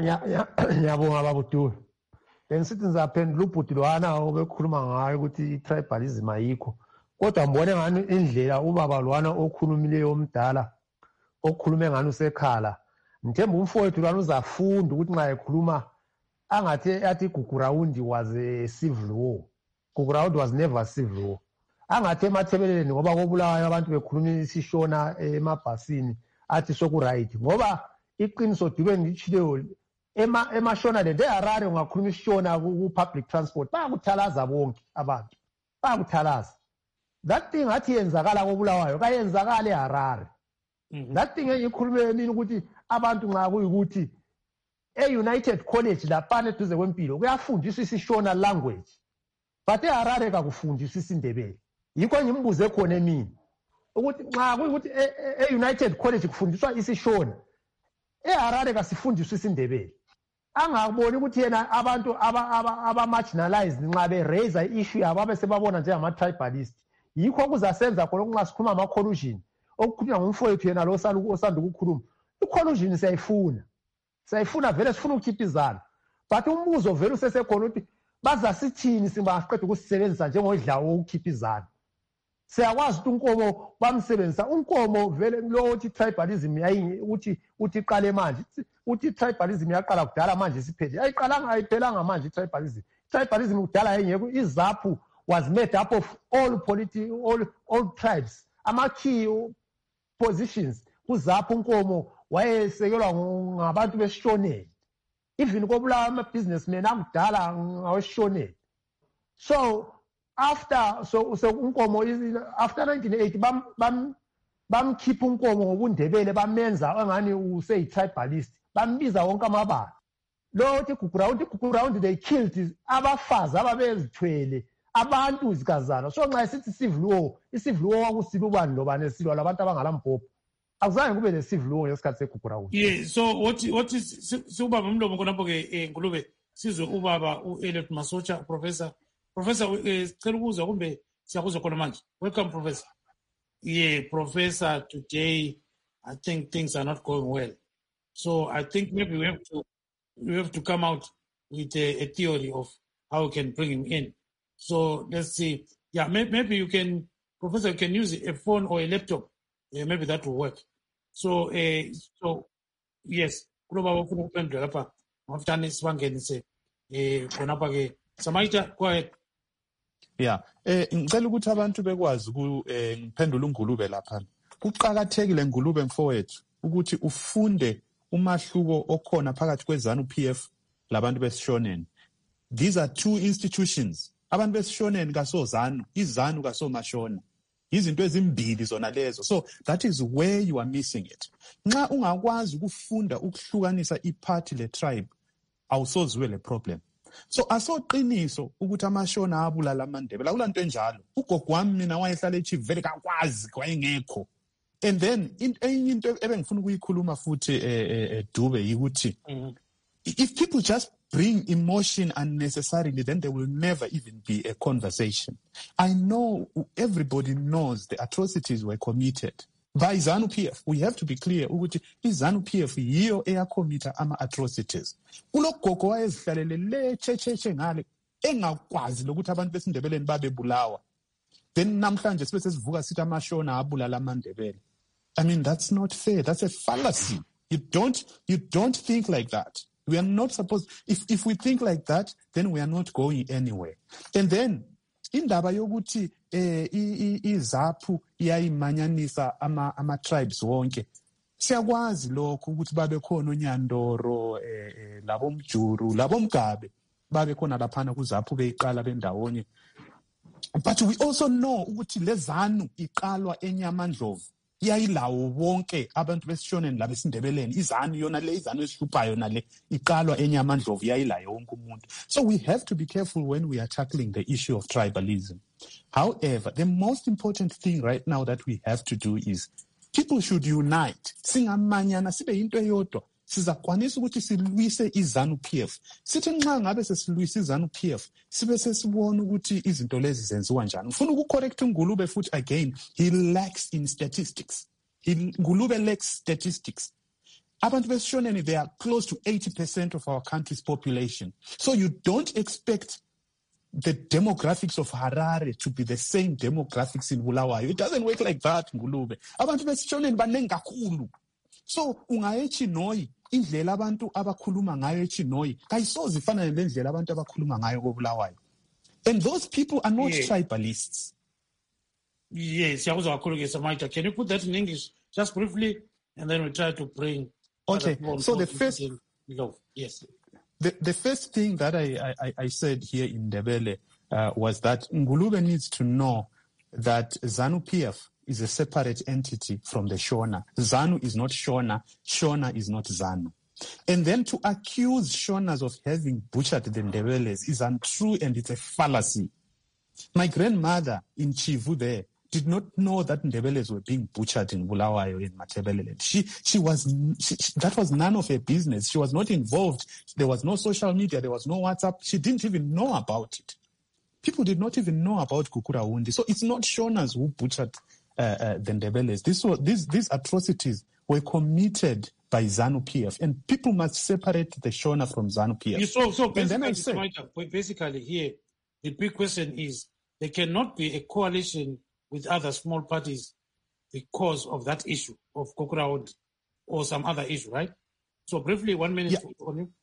Ngiyabonga baba uDube. Bengisithi ngizaphendula ubhuti lwana obekhuluma ngayo ukuthi i-tribalism ayikho, kodwa mbone ngani indlela ubaba lwana okhulumileyo omdala okhulume ngani usekhala. Ngithemba umfowethu lwana uzafunda ukuthi nxa ekhuluma angathi athi Gugurawundi was a civil war. Gugurawundi was never a civil war. Angathi emathebeleleni ngoba kobulawayo abantu bekhuluma isishona emabhasini athi sokuright, ngoba iqiniso Dube ngitshileyo eMashonaland eHarare ungakhuluma isishona ku-public transport bayakuthalaza bonke abantu, bayakuthalaza. That thing athi yenzakala kobulawayo kayenzakala eHarare. That thing engikhulume emini ukuthi abantu nxa kuyikuthi e-United College laphana eduze kwempilo kuyafundiswa isishona language, but eHarare kakufundiswa isiNdebele. Yikho ngimbuze khona emini ukuthi nxa kuyikuthi e-United College kufundiswa isishona, eHarare kasifundiswa isiNdebele. Angaboni ukuthi yena abantu aba-marginalized nxa be-raise i-issue yabo abesebabona njengama-tribalist. Yikho kuzasenza khona nxa sikhuluma ama-collusion okukhulunywa ngumfowethu yena lo osanda ukukhuluma. I-collusion siyayifuna vele sifuna ukukhipha, but umbuzo vele usesekhona ukuthi bazasithini singaqeda ukusisebenzisa njengodlawo wokukhipha. Siyakwazi ukuthi unkomo bamsebenzisa unkomo vele lo uthi tribalism uthi iqale manje, uthi tribalism yaqala kudala manje isiphethe. Ayiphelanga manje tribalism. Tribalism kudala yayingekho. iZAPU was made up of all tribes. Ama-key positions kuZAPU unkomo wayesekelwa ngabantu besishoneni. Even kobulawa ama-businessmen akudala ngawesishoneni. So after unkomo after 1980 bamkhipha unkomo ngobundebele bamenza angani useyi-tribalist, bambiza wonke amabala. Lo uthi Gugurawundi they killed abafazi ababezithwele abantu izikazana. So nxa sithi i-civil war kwakusibe ubani lobani esilwa labantu abangalambhobho. Akuzange kube le-civil war ngesikhathi segugurawundi. So what is siubaba umlomo khonapho-ke Ngulube sizwe ubaba u-Elliot Masocha Professor sicela ukuzwa kumbe siyakuzwa khona manje. Welcome Professor. Professor, today I think things are not going well. So I think maybe we have to come out with a theory of how we can bring him in. So let's see. Maybe Professor, you can use a phone or a laptop. Maybe that will work. So yes, kuloba bafuna ukuphendula lapha ngafutane sibangenise khonapha ke Samaita, go ahead. Ngicela ukuthi abantu bekwazi ngiphendula uNgulube lapha. Kuqakathekile Ngulube mfowethu ukuthi ufunde umahluko okhona phakathi kweZANU-PF labantu besishoneni. These are two institutions. Abantu besishoneni kasoZANU, iZANU kasoMashona. Izinto ezimbili zona lezo. So that is where you are missing it. Nxa ungakwazi ukufunda ukuhlukanisa iparty le tribe, awusozwe le problem. So asoqiniso ukuthi amashona abulala aMandebele akulanto enjalo. Ugogo wami mina wayehlala eChief vele kakwazi kwayengekho. And then enye into ebengifuna ukuyikhuluma futhi Dube yikuthi if people just bring emotion unnecessarily, then there will never even be a conversation. I know everybody knows the atrocities were committed by ZANU-PF. We have to be clear ukuthi iZANU-PF yiyo eyacommita ama-atrocities. Kulogogo wayezihlalele le checheche ngale engakwazi lokuthi abantu besindebeleni babebulawa. Then namhlanje sibe sesivuka sithi amashona abulala aMandebele. I mean, that's not fair. That's a fallacy. You don't think like that. We are not supposed, if we think like that, then we are not going anywhere. And then indaba yokuthi iZAPU iyayimanyanisa ama-tribes wonke. Siyakwazi lokho ukuthi babe khona oNyandoro, labomjuru, labomgabe babe khona laphana kuZAPU beyiqala bendawonye. But we also know ukuthi lezanu iqalwa eNyamandlovu yayilawo wonke abantu besishoneni labesindebeleni. Izanu yona le izanu esihluphayo nale iqalwa eNyamandlovu yayilayo wonke umuntu. So we have to be careful when we are tackling the issue of tribalism. However, the most important thing right now that we have to do is people should unite. Singamanyana sibe into eyodwa. Sizakwanisa ukuthi silwise iZANU-PF. Sithi nxa ngabe sesilwisa iZANU-PF, sibe sesibona ukuthi izinto lezi zenziwa njani. Ngifuna ukucorrect uNgulube futhi again, he lacks in statistics. Ngulube lacks statistics. Abantu besishoneni, they are close to 80% of our country's population. So you don't expect the demographics of Harare to be the same demographics in Bulawayo. It doesn't work like that, Ngulube. Abantu besishoneni banengi kakhulu. So ungaye eChinoyi, indlela abantu abakhuluma ngayo eChinoyi kayisoze ifana nendlela abantu abakhuluma ngayo koBulawayo. And those people are not tribalists. Yes, can you put that in English just briefly, and then we try to bring. Okay, so the first, yes, the first thing that I said here in Ndebele was that Ngulube needs to know that ZANU-PF is a separate entity from the Shona. ZANU is not Shona. Shona is not ZANU. And then to accuse Shonas of having butchered the Ndebeles is untrue and it's a fallacy. My grandmother in Chivu there did not know that Ndebeles were being butchered in Bulawayo in Matebeleland. That was none of her business. She was not involved. There was no social media. There was no WhatsApp. She didn't even know about it. People did not even know about Kukurawundi. So it's not Shonas who butchered the Ndebeles. These atrocities were committed by ZANU-PF, and people must separate the Shona from ZANU-PF. So basically here, the big question is there cannot be a coalition with other small parties because of that issue of Kukurawundi or some other issue, right? So briefly, 1 minute on you.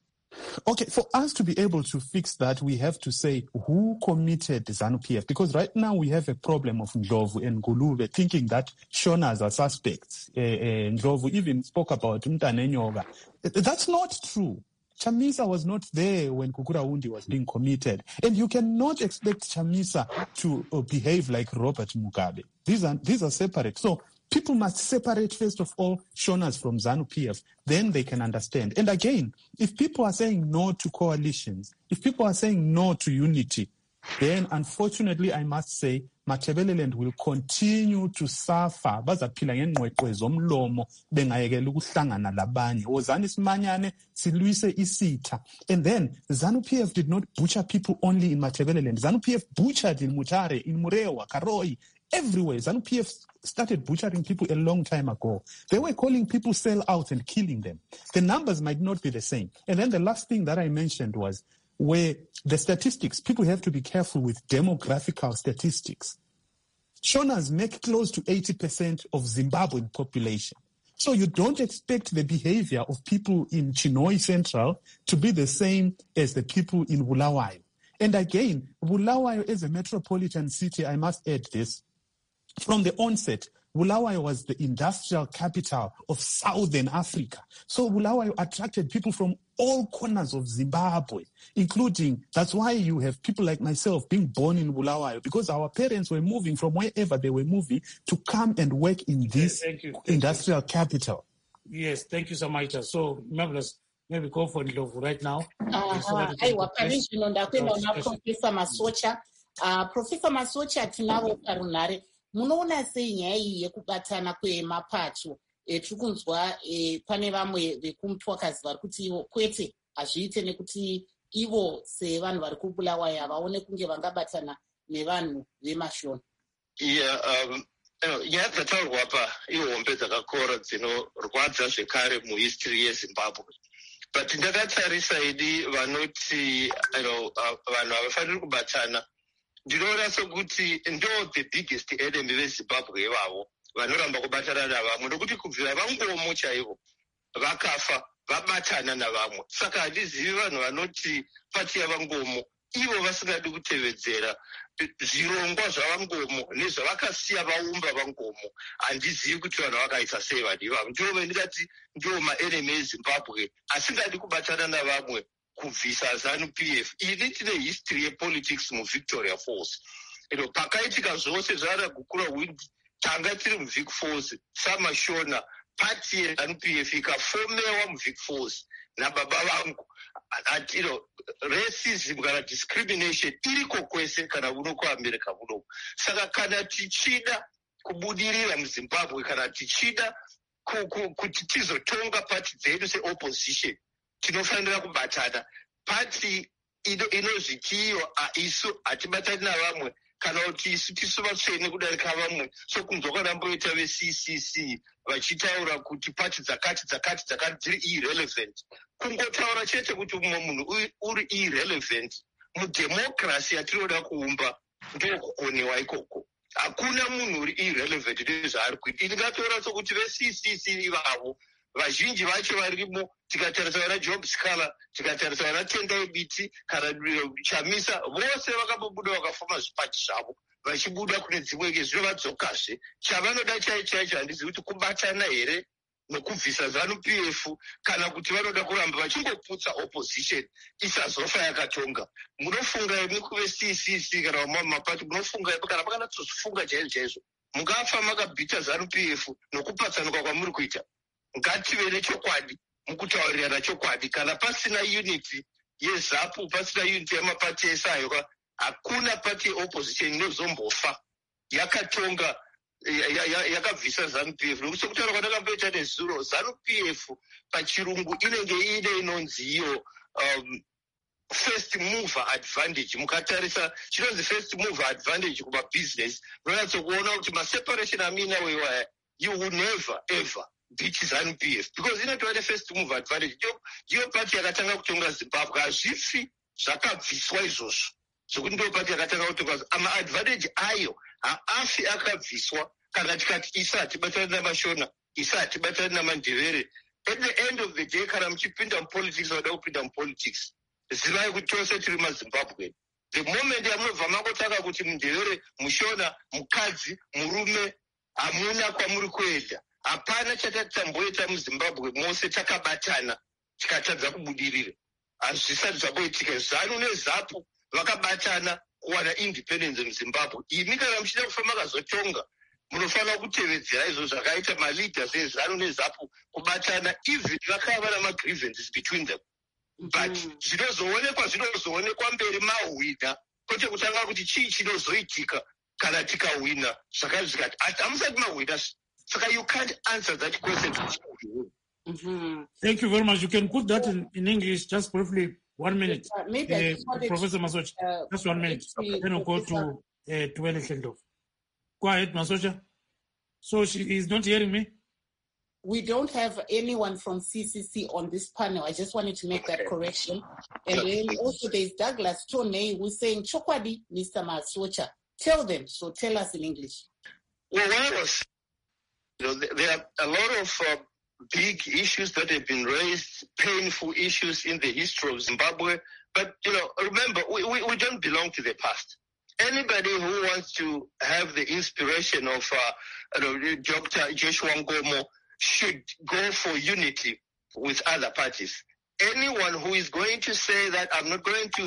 Okay, for us to be able to fix that, we have to say who committed ZANU-PF, because right now we have a problem of Ndlovu and Ngulube thinking that Shonas are suspects. Ndlovu even spoke about Mtane Nyoga. That's not true. Chamisa was not there when Kukurawundi was being committed. And you cannot expect Chamisa to behave like Robert Mugabe. These are separate. So people must separate, first of all, Shonas from ZANU-PF. Then they can understand. And again, if people are saying no to coalitions, if people are saying no to unity, then unfortunately, I must say, Matebeleland will continue to suffer. Bazaphila ngengqweqwe zomlomo bengayekela ukuhlangana labanye. Wozani simanyane silwise isitha. And then ZANU-PF did not butcher people only in Matebeleland. ZANU-PF butchered in Mutare, in Murewa, Karoi, everywhere. ZANU-PF started butchering people a long time ago. They were calling people sell-outs and killing them. The numbers might not be the same. And then the last thing that I mentioned was where the statistics, people have to be careful with demographical statistics. Shonas make close to 80% of Zimbabwean population. So you don't expect the behavior of people in Chinhoyi Central to be the same as the people in Bulawayo. And again, Bulawayo is a metropolitan city, I must add this. From the onset, Bulawayo was the industrial capital of Southern Africa. So Bulawayo attracted people from all corners of Zimbabwe, including, that's why you have people like myself being born in Bulawayo, because our parents were moving from wherever they were moving to come and work in this industrial capital. Yes, thank you so much. So, marvelous. Maybe go for Ndlovu right now. Permission on Professor Masocha. Professor Masocha, tinavo parunare. Munoona sei nyaya iyi yekubatana kwemapato tiri kunzwa pane vamwe vekumutwakazi vari kuti ivo kwete hazviite nekuti ivo sevanhu vari kubulawayo havaone kunge vangabatana nevanhu vemashona. nyaya dzataurwa apa ihombe dzakakora dzinorwadza zvekare muhistory yezimbabwe, but ndakatarisa idi vanoti vanhu havafaniri kubatana. Ndinoona sokuti ndo the biggest enemy vezimbabwe ivavo vanoramba kubatana navamwe, nokuti kubvira vangomo chaivo vakafa vabatana navamwe. Saka handizivi vanhu vanoti pati yavangomo ivo vasingadi kutevedzera zvirongwa zvavangommo nezvavakasiya vaumba vangomo. Handizivi kuti vanhu vakaisa sei vanhu ivavo. Ndivo vendingati ndivo maenemy ezimbabwe asingadi kubatana navamwe kubvisa ZANU-PF. Ini tine history yepolitics muvictoria falls. Pakaitika zvose zvara gukura windi tanga tiri muvic falls samashona pati yeZANU-PF ikafomewa muvic falls nababa vangu. Racism kana discrimination iriko kwese kana uno kuAmerica kuno. Saka kana tichida kubudirira muZimbabwe, kana tichida kuti tizotonga pati dzedu seopposition, tinofanira kubatana. Pati inozvitiyo isu hatibatani navamwe kana kuti isu tisu vatsvene kudarika vamwe. So kunzwa kwaramboita veCCC vachitaura kuti pati dzakati dziri irrelevant, kungotaura chete kuti umwe munhu uri irrelevant. Mudhemokirasi yatinoda kuumba ndokukoniwa ikoko. Hakuna munhu uri irrelevant nezvaari kuita. Ndingatora sokuti veCCC ivavo vazhinji vacho varimo, tikatarisa vana Job Scala, tikatarisa vana Tendai Biti kana Chamisa, vose vakambobuda vakafoma zvipati zvavo vachibuda kune dzimwe nyika. Zvino vadzokazve chavanoda chaicho handizivi kuti kubatana here nokubvisa ZANU-PF kana kuti vanoda kuramba vachingoputsa opposition isazofa yakatonga. Munofunga imi kuveCCC kana vamwe mapati, munofunga imi kana makanatsofunga chaizvo mungafa makabhita ZANU-PF nokupatsanuka kwamuri kuita? Ngative nechokwadi mukutaurirana chokwadi. Kana pasina unity yeZAPU, pasina unity yamapati ese ayo, hakuna pati yeopposition inozombofa yakatonga yakabvisa ZANU-PF. Nokutaura kwandakambooita nezuro, ZANU-PF pachirungu inenge ine inonzi iyo first mover advantage. Mukatarisa chinonzi first mover advantage kumabhizinesi, munonyatsokuona kuti maseparation amina weiwaya, you will never ever beat ZANU-PF because inotova first mover advantage. Ndiyo pati yakatanga kutonga Zimbabwe. Hazvifi zvakabviswa izvozvo zvokuti ndiyo pati yakatanga kutonga. Maadvantage ayo haafi akabviswa kana tikati isa hatibatani namashona, isa hatibatani namandevere. At the end of the day, kana muchipinda mupolitics, vada kupinda mupolitics, zivai kuti tose tiri maZimbabwe. The moment yamunobva mangotanga kuti mundevere, mushona, mukadzi, murume, hamuna kwamuri kuenda. Hapana chatatamboita muZimbabwe mose takabatana tikatadza kubudirira. Hazvisati zvamboitika. ZANU neZAPU vakabatana kuwana independence muZimbabwe. Imi kana muchida kufa makazotonga, munofanira kutevedzera izvo zvakaita maleaders eZANU neZAPU kubatana, even vakava namagrevances between them. But zvinozoonekwa mberi mahwina, kwete kutanga kuti chii chinozoitika kana tikahwina. Zvakati zvikati hamusati mahwina. So you can't answer that question. Thank you very much. You can put that in English just briefly. 1 minute. Maybe Professor Masocha, just 1 minute. Then we'll go to Tuwele Shendov. Go ahead, Masocha. So she is not hearing me? We don't have anyone from CCC on this panel. I just wanted to make that correction. And then also there's Douglas Toney who's saying, Chokwadi, Mr. Masocha. Tell them. So tell us in English. Well, there are a lot of big issues that have been raised, painful issues in the history of Zimbabwe. But, remember, we don't belong to the past. Anybody who wants to have the inspiration of Dr. Joshua Nkomo should go for unity with other parties. Anyone who is going to say that I'm not going to,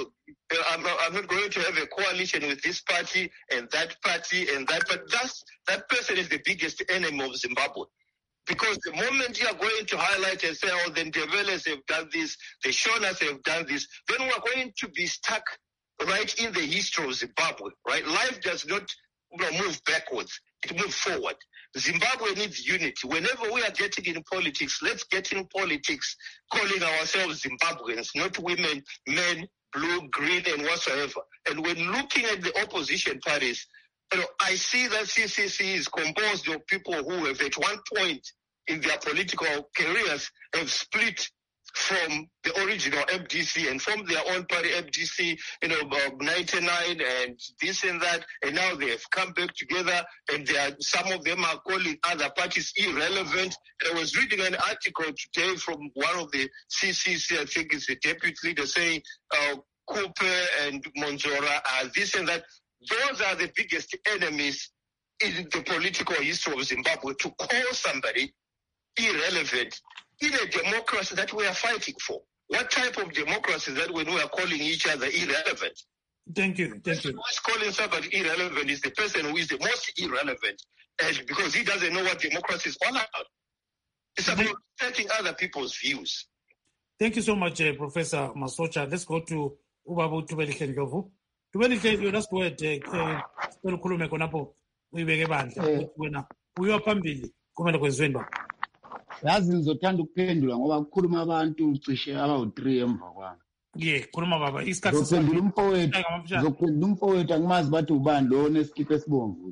I'm not going to have a coalition with this party and that party and that, but that person is the biggest enemy of Zimbabwe. Because the moment you are going to highlight and say, oh, the Ndeveles have done this, the Shonas have done this, then we are going to be stuck right in the history of Zimbabwe, right? Life does not move backwards, it moves forward. Zimbabwe needs unity. Whenever we are getting in politics, let's get in politics calling ourselves Zimbabweans, not women, men, blue, green, and whatsoever. And when looking at the opposition parties, I see that CCC is composed of people who have at one point in their political careers have split from the original FDC and from their own party FDC, 99 and this and that, and now they have come back together and some of them are calling other parties irrelevant. I was reading an article today from one of the CCC, I think it's the deputy leader, saying Cooper and Monzora are this and that. Those are the biggest enemies in the political history of Zimbabwe, to call somebody irrelevant in a democracy that we are fighting for. What type of democracy is that when we are calling each other irrelevant? Thank you. Who is calling somebody irrelevant is the person who is the most irrelevant, and because he doesn't know what democracy is all about. It's about respecting other people's views. Thank you so much, Professor Masocha. Let's go to Ubabu Tubelihle Ndlovu. Tubelihle, your last word. Sicela ukhulume khonapho uyibeke bandla wena uyiwa phambili kumele kwenziweni ba. Yazi ngizothanda ukuphendula ngoba kukhuluma abantu cishe abawu-3 emva kwami. Khuluma baba. Isikhathi Ngizophendula umfowethu angimazi bathi ubani lo onesikipho esibomvu.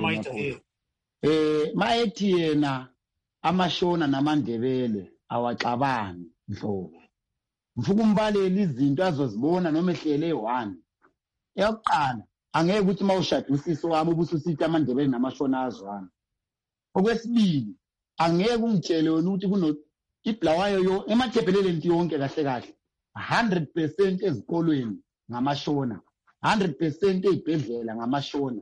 Mayethi yena amashona namaNdebele awaxabani Ndlovu. Mfuka umbalela izinto azozibona noma ehlele 1. Eyokuqala angeke ukuthi mawushada usisi wami ubususithi amaNdebele namashona azwana. Okwesibili angeke ungitshele wena ukuthi kuno iblawayo yo emathebheleleni yonke kahle kahle 100% ezikolweni ngamashona, 100% ezibhedlela ngamashona,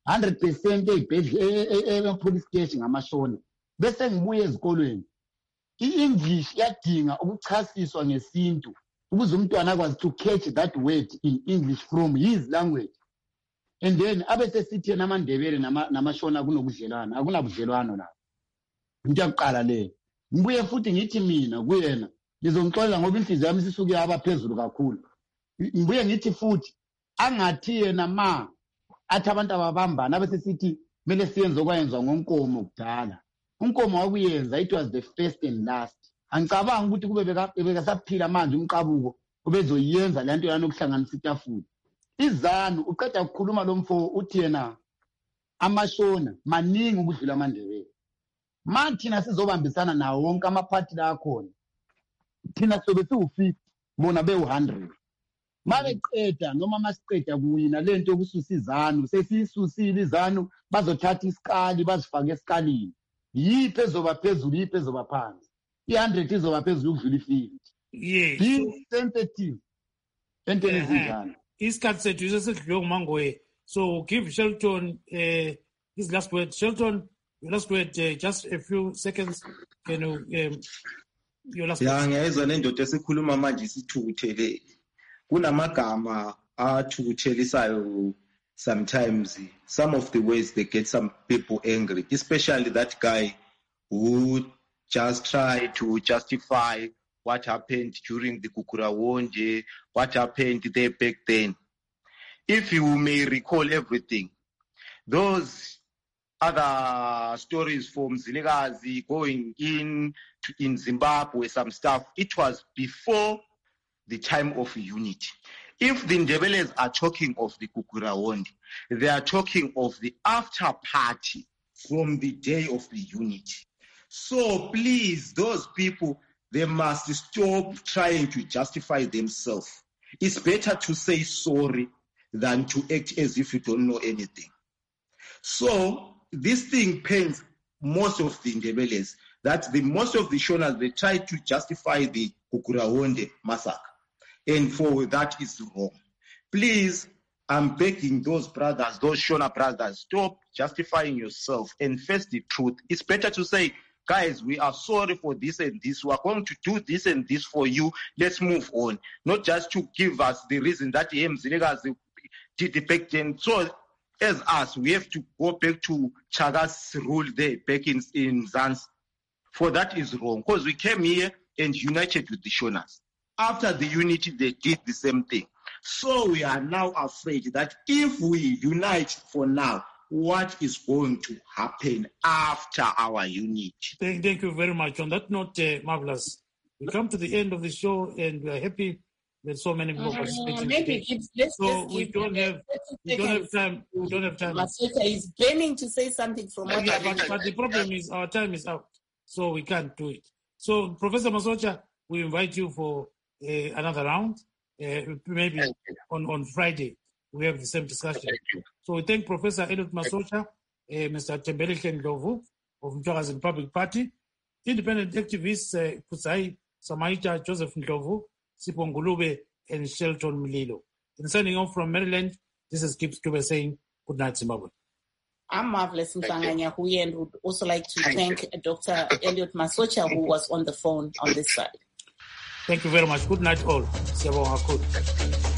100% ezibhedlela police station ngamashona. Bese ngibuye ezikolweni i-English yadinga ukuchasiswa ngesintu ukuze umntwana akwazi to catch that word in English from his language. And then abese sithi yena amaNdebele namashona kunobudlelwano, akunabudlelwano la. Into yokuqala le. Ngibuye futhi ngithi mina kuyena ngizongixolela ngoba inhliziyo yami sisuke yaba phezulu kakhulu. Ngibuye ngithi futhi angathi yena athi abantu ababambana abese sithi kumele siyenze okwayenzwa ngoNkomo kudala. uNkomo wakuyenza, it was the first and last. Angicabanga ukuthi kube bekasaphila manje umqabuko ubezoyenza lento yana okuhlanganisa itafula. iZanu uqeda ukukhuluma lo mfo uthi yena amashona maningi ukudlula amaNdebele. Thina sizobambisana nawo wonke amaphathi la akhona. Thina sobe siwu-50 bona be-100. Mabeqeda noma masiqeda kuyina lento yokususa iZanu, sesiyisusile iZanu bazothatha isikali bazifake esikalini. Yiphi ezoba phezulu, yiphi ezoba phansi. I-100 izoba phezulu ukudlula i-50. Be sensitive entweni ezinjalo. Isikhathi sethu isesidlule nguMangoye. So give Shelton his last word. Shelton, your last word, just a few seconds. Can you your last word? Ngiyezwa nendoda esikhuluma manje isithukuthele. Kunamagama athukuthelisayo sometimes. Some of the ways they get some people angry, especially that guy who just tried to justify what happened during the Kukuraonde, what happened there back then. If you may recall everything, those other stories from Zilikazi going in Zimbabwe, some stuff, it was before the time of unity. If the Ndebeles are talking of the Kukuraonde, they are talking of the after party from the day of the unity. So please, those people, they must stop trying to justify themselves. It's better to say sorry than to act as if you don't know anything. So this thing pains most of the Ndebeles, that most of the Shonas, they try to justify the Kukuraonde massacre. And for that is wrong. Please, I'm begging those brothers, those Shona brothers, stop justifying yourself and face the truth. It's better to say, guys, we are sorry for this and this. We are going to do this and this for you. Let's move on. Not just to give us the reason that Mzilegas did back then. So, as us, we have to go back to Chaga's rule there back in Zanzibar. For that is wrong. Because we came here and united with the Shonas. After the unity, they did the same thing. So we are now afraid that if we unite for now, what is going to happen after our unity? Thank you very much. On that note, Marvelous, we come to the end of the show and we are happy that so many people participating. We don't have time. Masocha is burning to say something from what but the problem is our time is out, so we can't do it. So, Professor Masocha, we invite you for another round. Maybe on Friday we have the same discussion. So we thank Professor Elliot Masocha, Mr. Tembelihle Ndlovu of Mtwakazi Republic Party, independent activists Kutsai Samaita, Joseph Ndlovu, Sipho Ngulube, and Shelton Mililo. In signing off from Maryland, this is Gibbs Dube saying good night, Zimbabwe. I'm Marvelous Mpanganyahuye and would also like to thank Dr. Elliot Masocha, who was on the phone on this side. Thank you very much. Good night all. Siyabonga kakhulu.